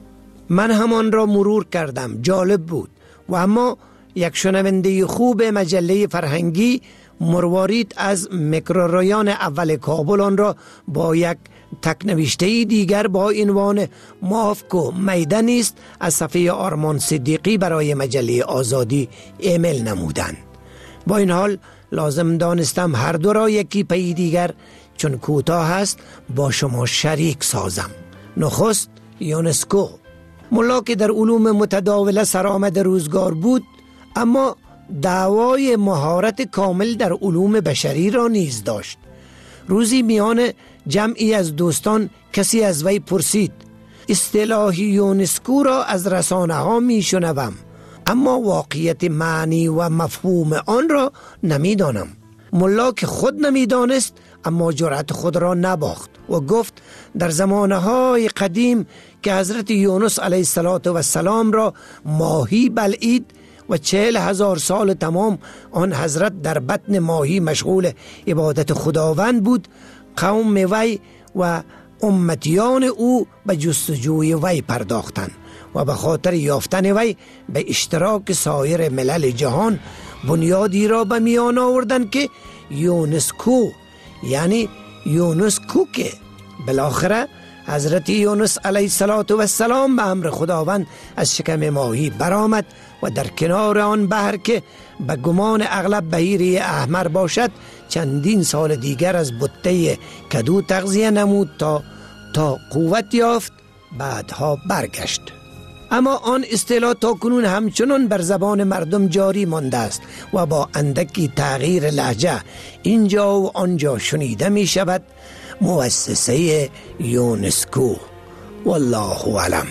من همان را مرور کردم، جالب بود. و اما یک شنونده خوب مجله فرهنگی مروارید از میکروریان اول کابل آن را با یک تکنوشته دیگر با عنوان مافکو میدان است از صفحه آرمان صدیقی برای مجله آزادی ایمیل نمودند. با این حال لازم دانستم هر دو را یکی پی دیگر چون کوتاه است با شما شریک سازم. نخست یونسکو. ملا که در علوم متداوله سرآمد روزگار بود اما دعوای مهارت کامل در علوم بشری را نیز داشت. روزی میان جمعی از دوستان کسی از وی پرسید اصطلاح یونسکو را از رسانه ها می شنوم اما واقعیت معنی و مفهوم آن را نمی دانم. ملا که خود نمی دانست اما جرأت خود را نباخت و گفت در زمانهای قدیم که حضرت یونس علیه السلام را ماهی بلعید و 40,000 سال تمام آن حضرت در بطن ماهی مشغول عبادت خداوند بود، قوم وی و امتیان او به جستجوی وی پرداختند و به خاطر یافتن وی به اشتراک سایر ملل جهان بنیادی را به میان آوردند که یونسکو یعنی یونسکو که بالاخره حضرت یونس علیه السلام به امر خداوند از شکم ماهی برآمد و در کنار آن بحر که به گمان اغلب بحیره احمر باشد چندین سال دیگر از بطه کدو تغذیه نمود تا قوت یافت، بعدها برگشت. اما آن اصطلاح تا کنون همچنان بر زبان مردم جاری مانده است و با اندکی تغییر لهجه اینجا و آنجا شنیده می شود. مؤسسه یونسکو والله اعلم.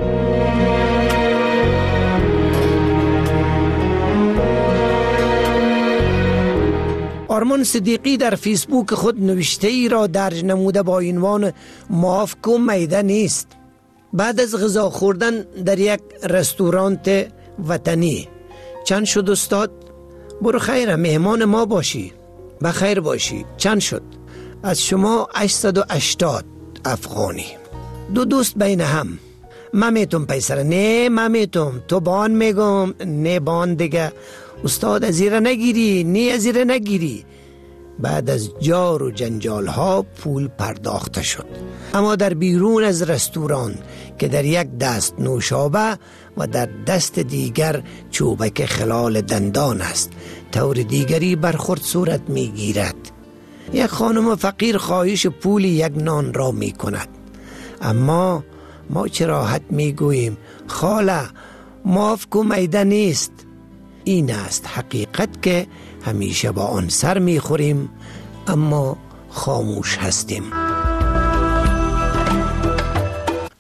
آرمان صدیقی در فیسبوک خود نوشته ای را درج نموده با عنوان مافکو میده نیست. بعد از غذا خوردن در یک رستوران وطنی چند شد استاد؟ برو خیره مهمان ما باشی، بخیر باشی. چند شد؟ از شما 880 افغانی. دو دوست بین هم. من میتون پیسر. نه من میتون. تو بان میگم. نه بان دیگه. استاد ازیره نگیری. نه ازیره نگیری. بعد از جار و جنجال ها پول پرداخته شد. اما در بیرون از رستوران که در یک دست نوشابه و در دست دیگر چوبک خلال دندان است، طور دیگری برخورد صورت می گیرد. یک خانم فقیر خواهش پول یک نان را می کند، اما ما چه راحت می گوییم خاله مافکو میده نیست. این است حقیقت که همیشه با آن سر می خوریم اما خاموش هستیم.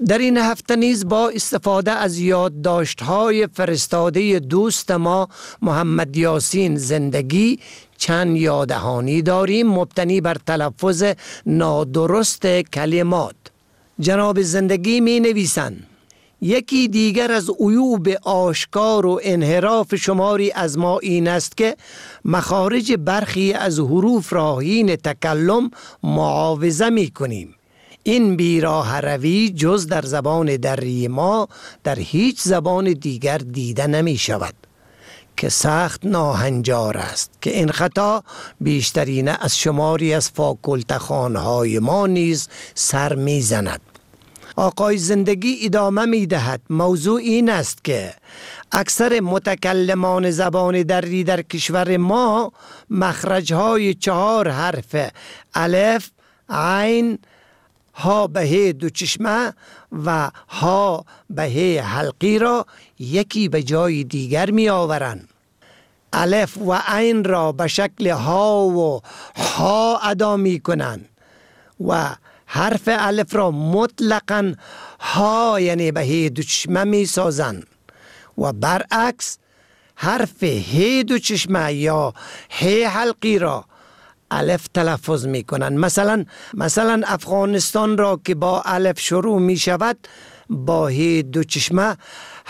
در این هفته نیز با استفاده از یادداشت‌های فرستاده دوست ما محمد یاسین زندگی چند یاددهانی داریم مبتنی بر تلفظ نادرست کلمات. جناب زندگی می نویسند: یکی دیگر از عیوب آشکار و انحراف شماری از ما این است که مخارج برخی از حروف را حین تکلم معاوضه می کنیم. این بیراه روی جز در زبان دری ما در هیچ زبان دیگر دیده نمی شود که سخت ناهنجار است که این خطا بیشترین از شماری از فاکولته خوانهای ما نیز سر می زند. آقای زندگی ادامه می دهد: موضوع این است که اکثر متکلمان زبان دری در کشور ما مخرجهای 4 حرف الف، عین، ها به ه دو چشمه و ها به ه حلقی را یکی به جای دیگر می آورند. الف و عین را به شکل ها و ها ادا می کنند و حرف الف را مطلقاً ها یعنی به ه دو چشمه می سازند و برعکس حرف ه دو چشمه یا ه حلقی را الف تلفظ می کنند. مثلا افغانستان را که با الف شروع می شود با ه دو چشمه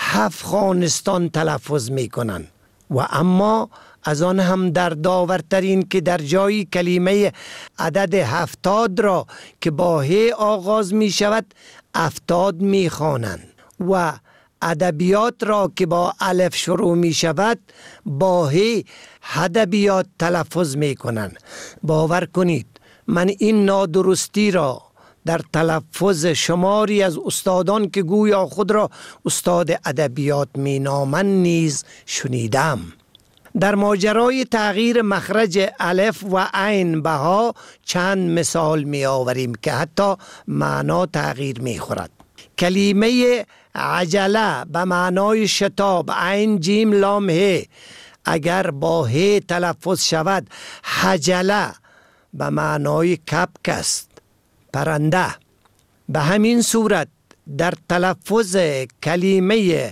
افغانستان تلفظ می کنند و اما از آن هم در داورترین که در جای کلمه عدد 70 را که با ه آغاز می شود 70 می خوانند و ادبیات را که با الف شروع می شود با ه ادبیات تلفظ می کنند. باور کنید من این نادرستی را در تلفظ شماری از استادان که گویا خود را استاد ادبیات می نامند نیز شنیدم. در ماجرای تغییر مخرج الف و عین به ها چند مثال می آوریم که حتی معنا تغییر می خورد. کلمه عجله به معنای شتاب، عین جیم لام ه، اگر با ه تلفظ شود حجله به معنای کبک است، پرنده. به همین صورت در تلفظ کلمه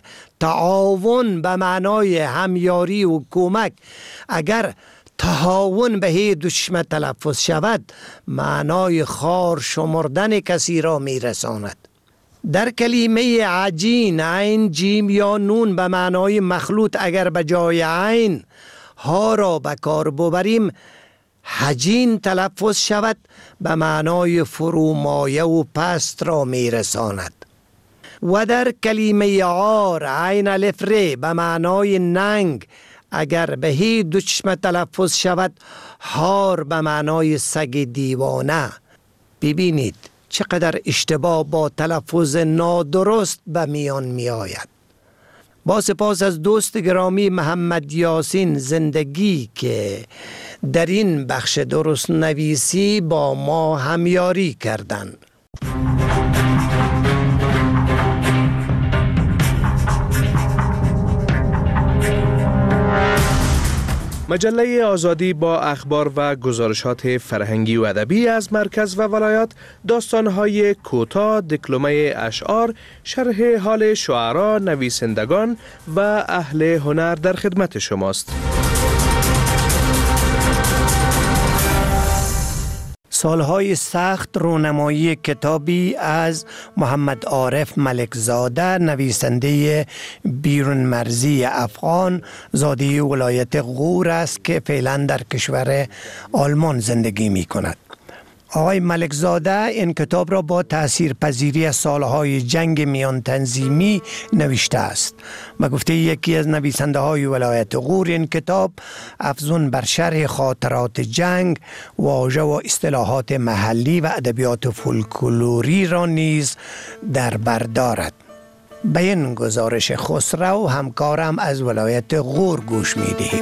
تعاون به معنای همیاری و کمک اگر تهاون به ه دو چشمه تلفظ شود معنای خار شمردن کسی را می رساند. در کلمه عجین عین جیم یا نون به معنای مخلوط اگر به جای عین ها را به کار ببریم حجین تلفظ شود به معنای فرومایه و پست را می رساند. و در کلمه عار عین الف ر به معنای ننگ اگر به ه دو چشمه تلفظ شود هار به معنای سگ دیوانه. ببینید چقدر اشتباه با تلفظ نادرست به میان می آید. با سپاس از دوست گرامی محمد یاسین زندگی که در این بخش درست نویسی با ما همیاری کردند. مجله آزادی با اخبار و گزارشات فرهنگی و ادبی از مرکز و ولایات، داستان‌های کوتاه، دکلمه اشعار، شرح حال شعرا، نویسندگان و اهل هنر در خدمت شماست. سالهای سخت رونمایی کتابی از محمد عارف ملکزاده، نویسنده بیرون مرزی افغان، زاده ولایت غور است که فعلا در کشور آلمان زندگی می کند. آقای ملکزاده این کتاب را با تاثیرپذیری از سالهای جنگ میان تنظیمی نوشته است. به گفته یکی از نویسنده های ولایت غور این کتاب افزون بر شرح خاطرات جنگ، واژه و اصطلاحات محلی و ادبیات فولکلوری را نیز در بر دارد. به این گزارش خسرو همکارم از ولایت غور گوش می دهیم.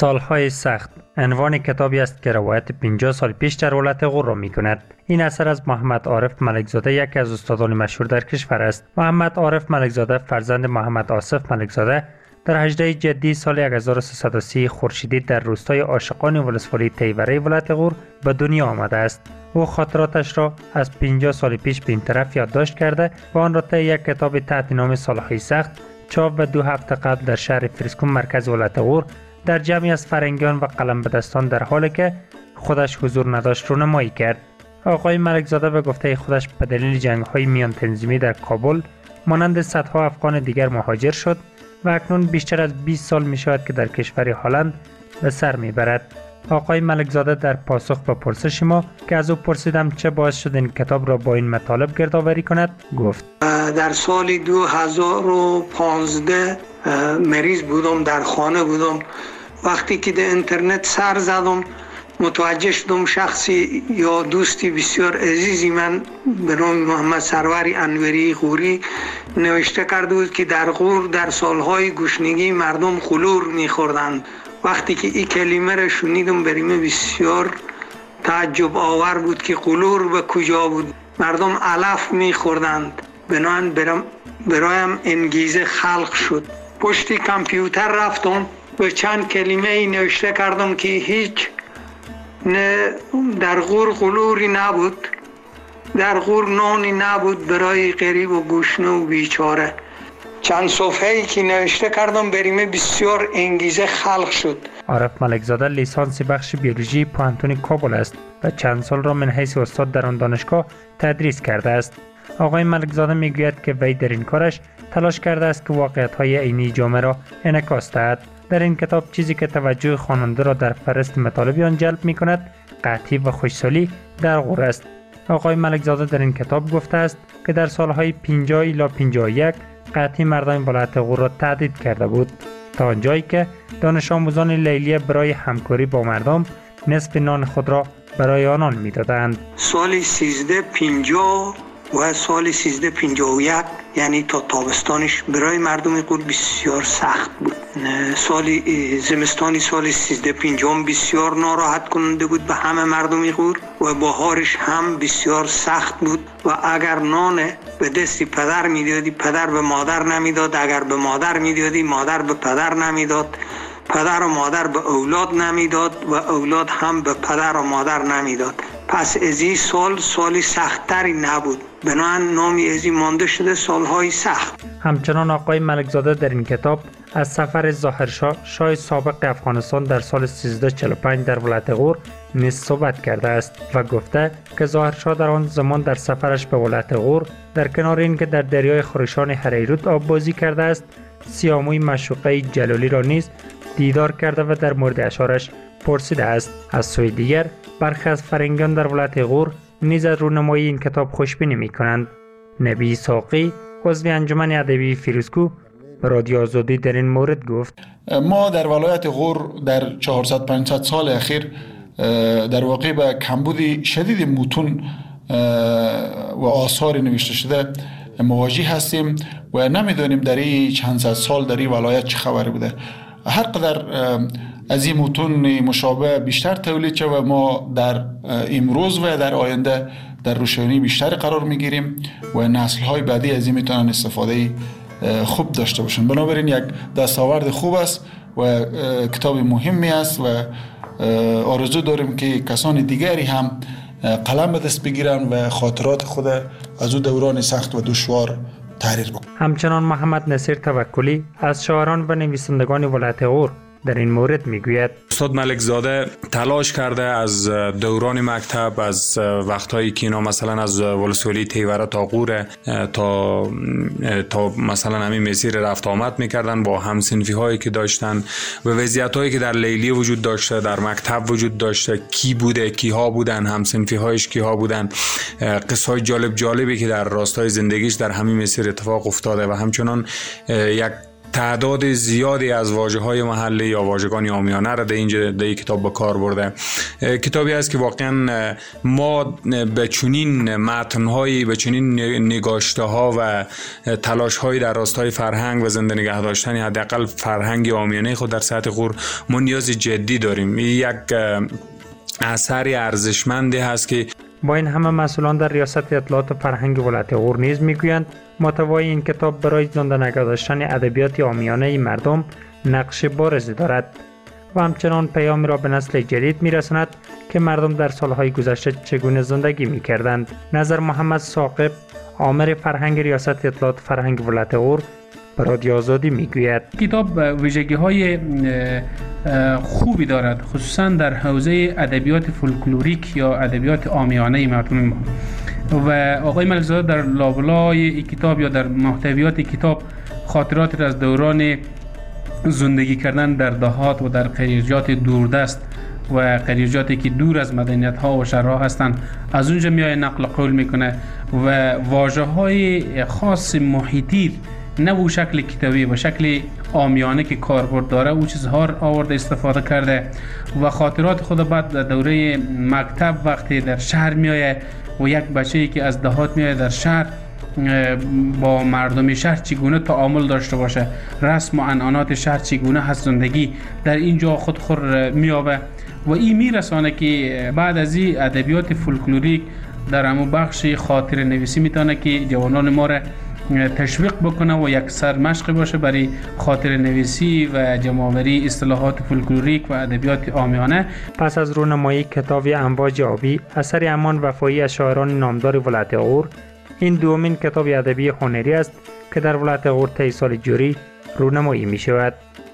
سالهای سخت عنوان کتابی است که روایت 50 سال پیش در ولایت غور را می‌کند. این اثر از محمد عارف ملکزاده، یکی از استادان مشهور در کشور است. محمد عارف ملکزاده فرزند محمد آصف ملکزاده در 18 جدی سال 1330 خورشیدی در روستای عاشقان ولسوالی تیوره ولایت غور به دنیا آمده است. او خاطراتش را از 50 سال پیش به این طرف یادداشت کرده و آن را طی یک کتاب تحت نام سالهای سخت چاپ و 2 هفته قبل در شهر فریسکو مرکز ولایت غور در جمعی از فرنگیان و قلم به دستان در حالی که خودش حضور نداشت رونمایی کرد. آقای ملکزاده به گفته خودش به دلیل جنگ‌های میان تنظیمی در کابل مانند صدها افغان دیگر مهاجر شد و اکنون بیشتر از 20 سال می شود که در کشور هلند به سر می برد. آقای ملکزاده در پاسخ به پرسش ما که از او پرسیدم چه باعث شد این کتاب را با این مطالب گردآوری کند گفت: در سال 2015 مریض بودم، در خانه بودم. وقتی که در اینترنت سر زدم متوجه شدم شخصی یا دوستی بسیار عزیزی من به نام محمد سروری انوری غوری نوشته کرده بود که در غور در سالهای گشنگی مردم خلور می‌خوردند. وقتی که این کلمه را شنیدم بریم بسیار تعجب آور بود که خلور به کجا بود. مردم علف می‌خوردند. بنابراین برایم انگیزه خلق شد. پشت کامپیوتر رفتم و چند کلمه نوشته کردم که هیچ نه در غور خلوری نبود، در غور نانی نبود برای غریب و گشنه و بیچاره. چند صفحه‌ای که نوشته کردم بریمه بسیار انگیزه خلق شد. عارف ملکزاده لیسانس بخش بیولوژی پوهنتون کابل است و چند سال را من حیث استاد در آن دانشگاه تدریس کرده است. آقای ملکزاده میگوید که وی در این کارش تلاش کرده است که واقعیت‌های عینی جامعه را انعکاس دهد. در این کتاب چیزی که توجه خواننده را در فهرست مطالب آن جلب می‌کند قحطی و خوشسالی در غور است. آقای ملکزاده در این کتاب گفته است که در سالهای 50 الی 51 قحطی مردم ولایت غور را تهدید کرده بود تا آنجایی که دانش آموزان لیلیه برای همکاری با مردم نصف نان خود را برای آنان می‌دادند. سال 1350 و سال 1351 یعنی تا تابستانش برای مردم غور بسیار سخت بود. زمستانی سال 1350 بسیار ناراحت کننده بود به همه مردم غور و بهارش هم بسیار سخت بود و اگر نان به دست پدر میدادی پدر به مادر نمیداد، اگر به مادر میدادی مادر به پدر نمیداد، پدر و مادر به اولاد نمیداد و اولاد هم به پدر و مادر نمیداد. پس از این سال سخت‌تری نبود. بنابراین نامی از این مانده شده سالهای سخت. همچنان آقای ملکزاده در این کتاب از سفر ظاهرشاه شاه سابق افغانستان در سال 1345 در ولایت غور نیز صحبت کرده است و گفته که ظاهرشاه در آن زمان در سفرش به ولایت غور در کنار اینکه در دریای خروشان هریرود آب بازی کرده است، سیاموی معشوقه جلالی را نیز دیدار کرده و در مورد اشعارش پرسیده است. از سوی دیگر برخی از فرنگیان در ولایت غور نیز از رونمایی این کتاب خوشبینی می‌کنند. نبی ساقی عضو انجمن ادبی فریسکو به رادیو آزادی در این مورد گفت: ما در ولایت غور در 400-500 سال اخیر در واقع به کمبود شدید متون و آثار نوشته شده مواجه هستیم و نمیدونیم در این چند صد سال در این ولایت چه خبری بوده. هر قدر از این متون مشابه بیشتر تولید شد و ما در امروز و در آینده در روشنی بیشتر قرار میگیریم و نسل‌های بعدی از این میتونن استفاده خوب داشته باشن. بنابراین یک دستاورد خوب است و کتاب مهمی است و آرزو داریم که کسان دیگری هم قلم به دست بگیرن و خاطرات خود از او دوران سخت و دشوار تحریر بکنن. همچنان محمد نصیر توکلی از شاعران و نویسندگان ولایت غور در این مورد میگوید: استاد ملکزاده تلاش کرده از دوران مکتب، از وقتایی که اینا مثلا از ولسوالی تیوره تا غور تا مثلا همین مسیر رفت آمد میکردن با همصنفی هایی که داشتن و وضعیت هایی که در لیلی وجود داشته، در مکتب وجود داشته، کی بوده، کیها بودن، همصنفی هایش کیها بودن، قصه های جالبی که در راستای زندگیش در همین مسیر اتفاق افتاده و همچنان یک تعداد زیادی از واژه‌های محلی یا واژگان عامیانه را در این کتاب به کار برده. کتابی است که واقعا ما به چنین متن‌هایی، به چنین نگاشته‌ها و تلاش‌های در راستای فرهنگ و زنده نگه داشتن حداقل فرهنگ عامیانه خود در سطح غور ما نیاز جدی داریم. یک اثری ارزشمندی هست که با این همه مسئولان در ریاست اطلاعات و فرهنگ ولایت غور نیز میگویند محتوای این کتاب برای زنده نگه داشتن ادبیات عامیانه مردم نقش بارزی دارد و همچنان پیامی را به نسل جدید میرساند که مردم در سالهای گذشته چگونه زندگی میکردند. نظر محمد ثاقب، آمر فرهنگ ریاست اطلاعات فرهنگ ولایت غور، به رادیو آزادی میگوید کتاب ویژگی‌های خوبی دارد، خصوصا در حوزه ادبیات فولکلوریک یا ادبیات عامیانه مردم ما. و آقای ملک‌زاده در لابلای این کتاب یا در محتویات کتاب خاطرات از دوران زندگی کردن در دهات و در قریجات دوردست و قریجاتی که دور از مدنیت ها و شهرها هستند از اونجا میای نقل قول میکنه و واژه های خاص محیطی نه به شکل کتابی و شکل عامیانه که کاربرد داره او چیزها آورده استفاده کرده و خاطرات خود بعد در دوره مکتب وقتی در شهر میایه و یک بچه‌ای که از دهات میایه در شهر با مردم شهر چگونه تعامل داشته باشه، رسم و عنعنات شهر چگونه هست، زندگی در اینجا خود خور میابه و این میرسانه که بعد از این ادبیات فولکلوریک در همون بخش خاطر نویسی میتونه که جوانان ما را تشویق بکنه و یک سرمشق باشه برای خاطر نویسی و جمع‌آوری اصطلاحات فولکلوریک و ادبیات عامیانه. پس از رونمایی کتاب امواج آبی اثر امان وفایی از شاعران نامدار ولایت غور، این دومین کتاب ادبی هنری است که در ولایت غور طی سال جاری رونمایی می شود.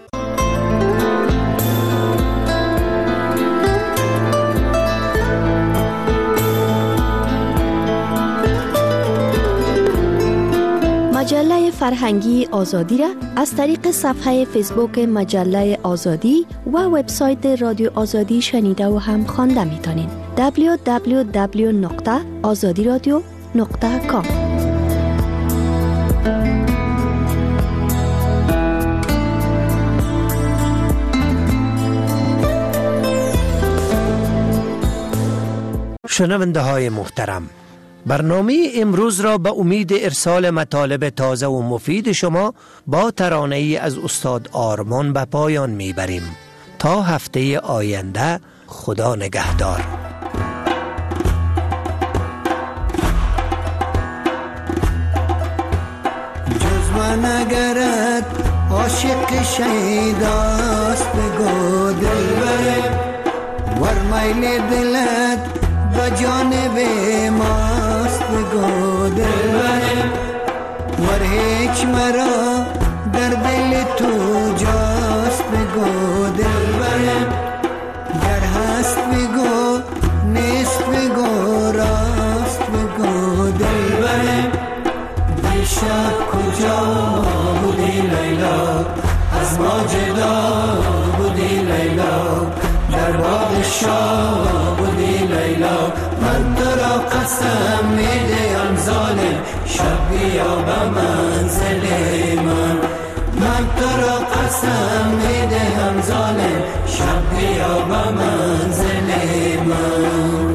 مجله فرهنگی آزادی را از طریق صفحه فیسبوک مجله آزادی و وبسایت رادیو آزادی شنیده و هم خوانده میتونین. www.azadiradio.com شنونده های محترم، برنامه امروز را به امید ارسال مطالب تازه و مفید شما با ترانه ای از استاد آرمان به پایان میبریم. تا هفته آینده، خدا نگهدار. جز من اگرت عاشق شیداست بگو دلبر، ور میل دلت به جانب ماست بگو دلبر، ور هیچ مرا در دل تو جاست بگو دلبر، گر هست بگو نیست بگو راست بگو دلبر، دیشب کجا بودی لیلا، از ما جدا بودی لیلا، در باغ شاه بودی لیلا، من تو را قسم میدهم ظالم، شب بیا به منزل من، من تو را قسم میدهم ظالم، شب بیا به منزل من.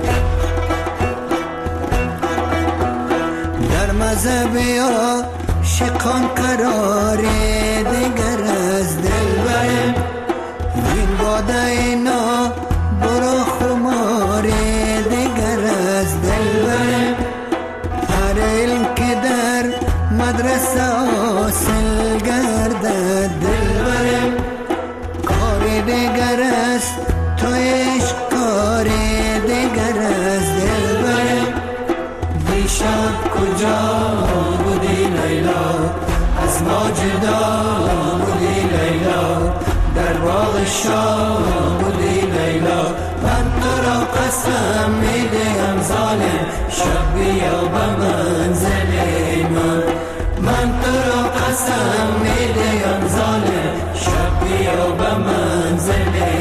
در مزه بیا شقان قرار دیگر از دل برم، این باده اینا برا خمار دیگر از دل برم، هر علم که در مدرسه حاصل گردد دل برم، کار دیگر است تو عشق کار دیگر از دل برم، دیشب کجا بودی لیلا، از ما جدا بودی لیلا، در باغ شاه بودی لیلا، من تو را قسم میدهم ظالم، شب بیا به منزل من، من تو را قسم میدهم ظالم، شب بیا به منزل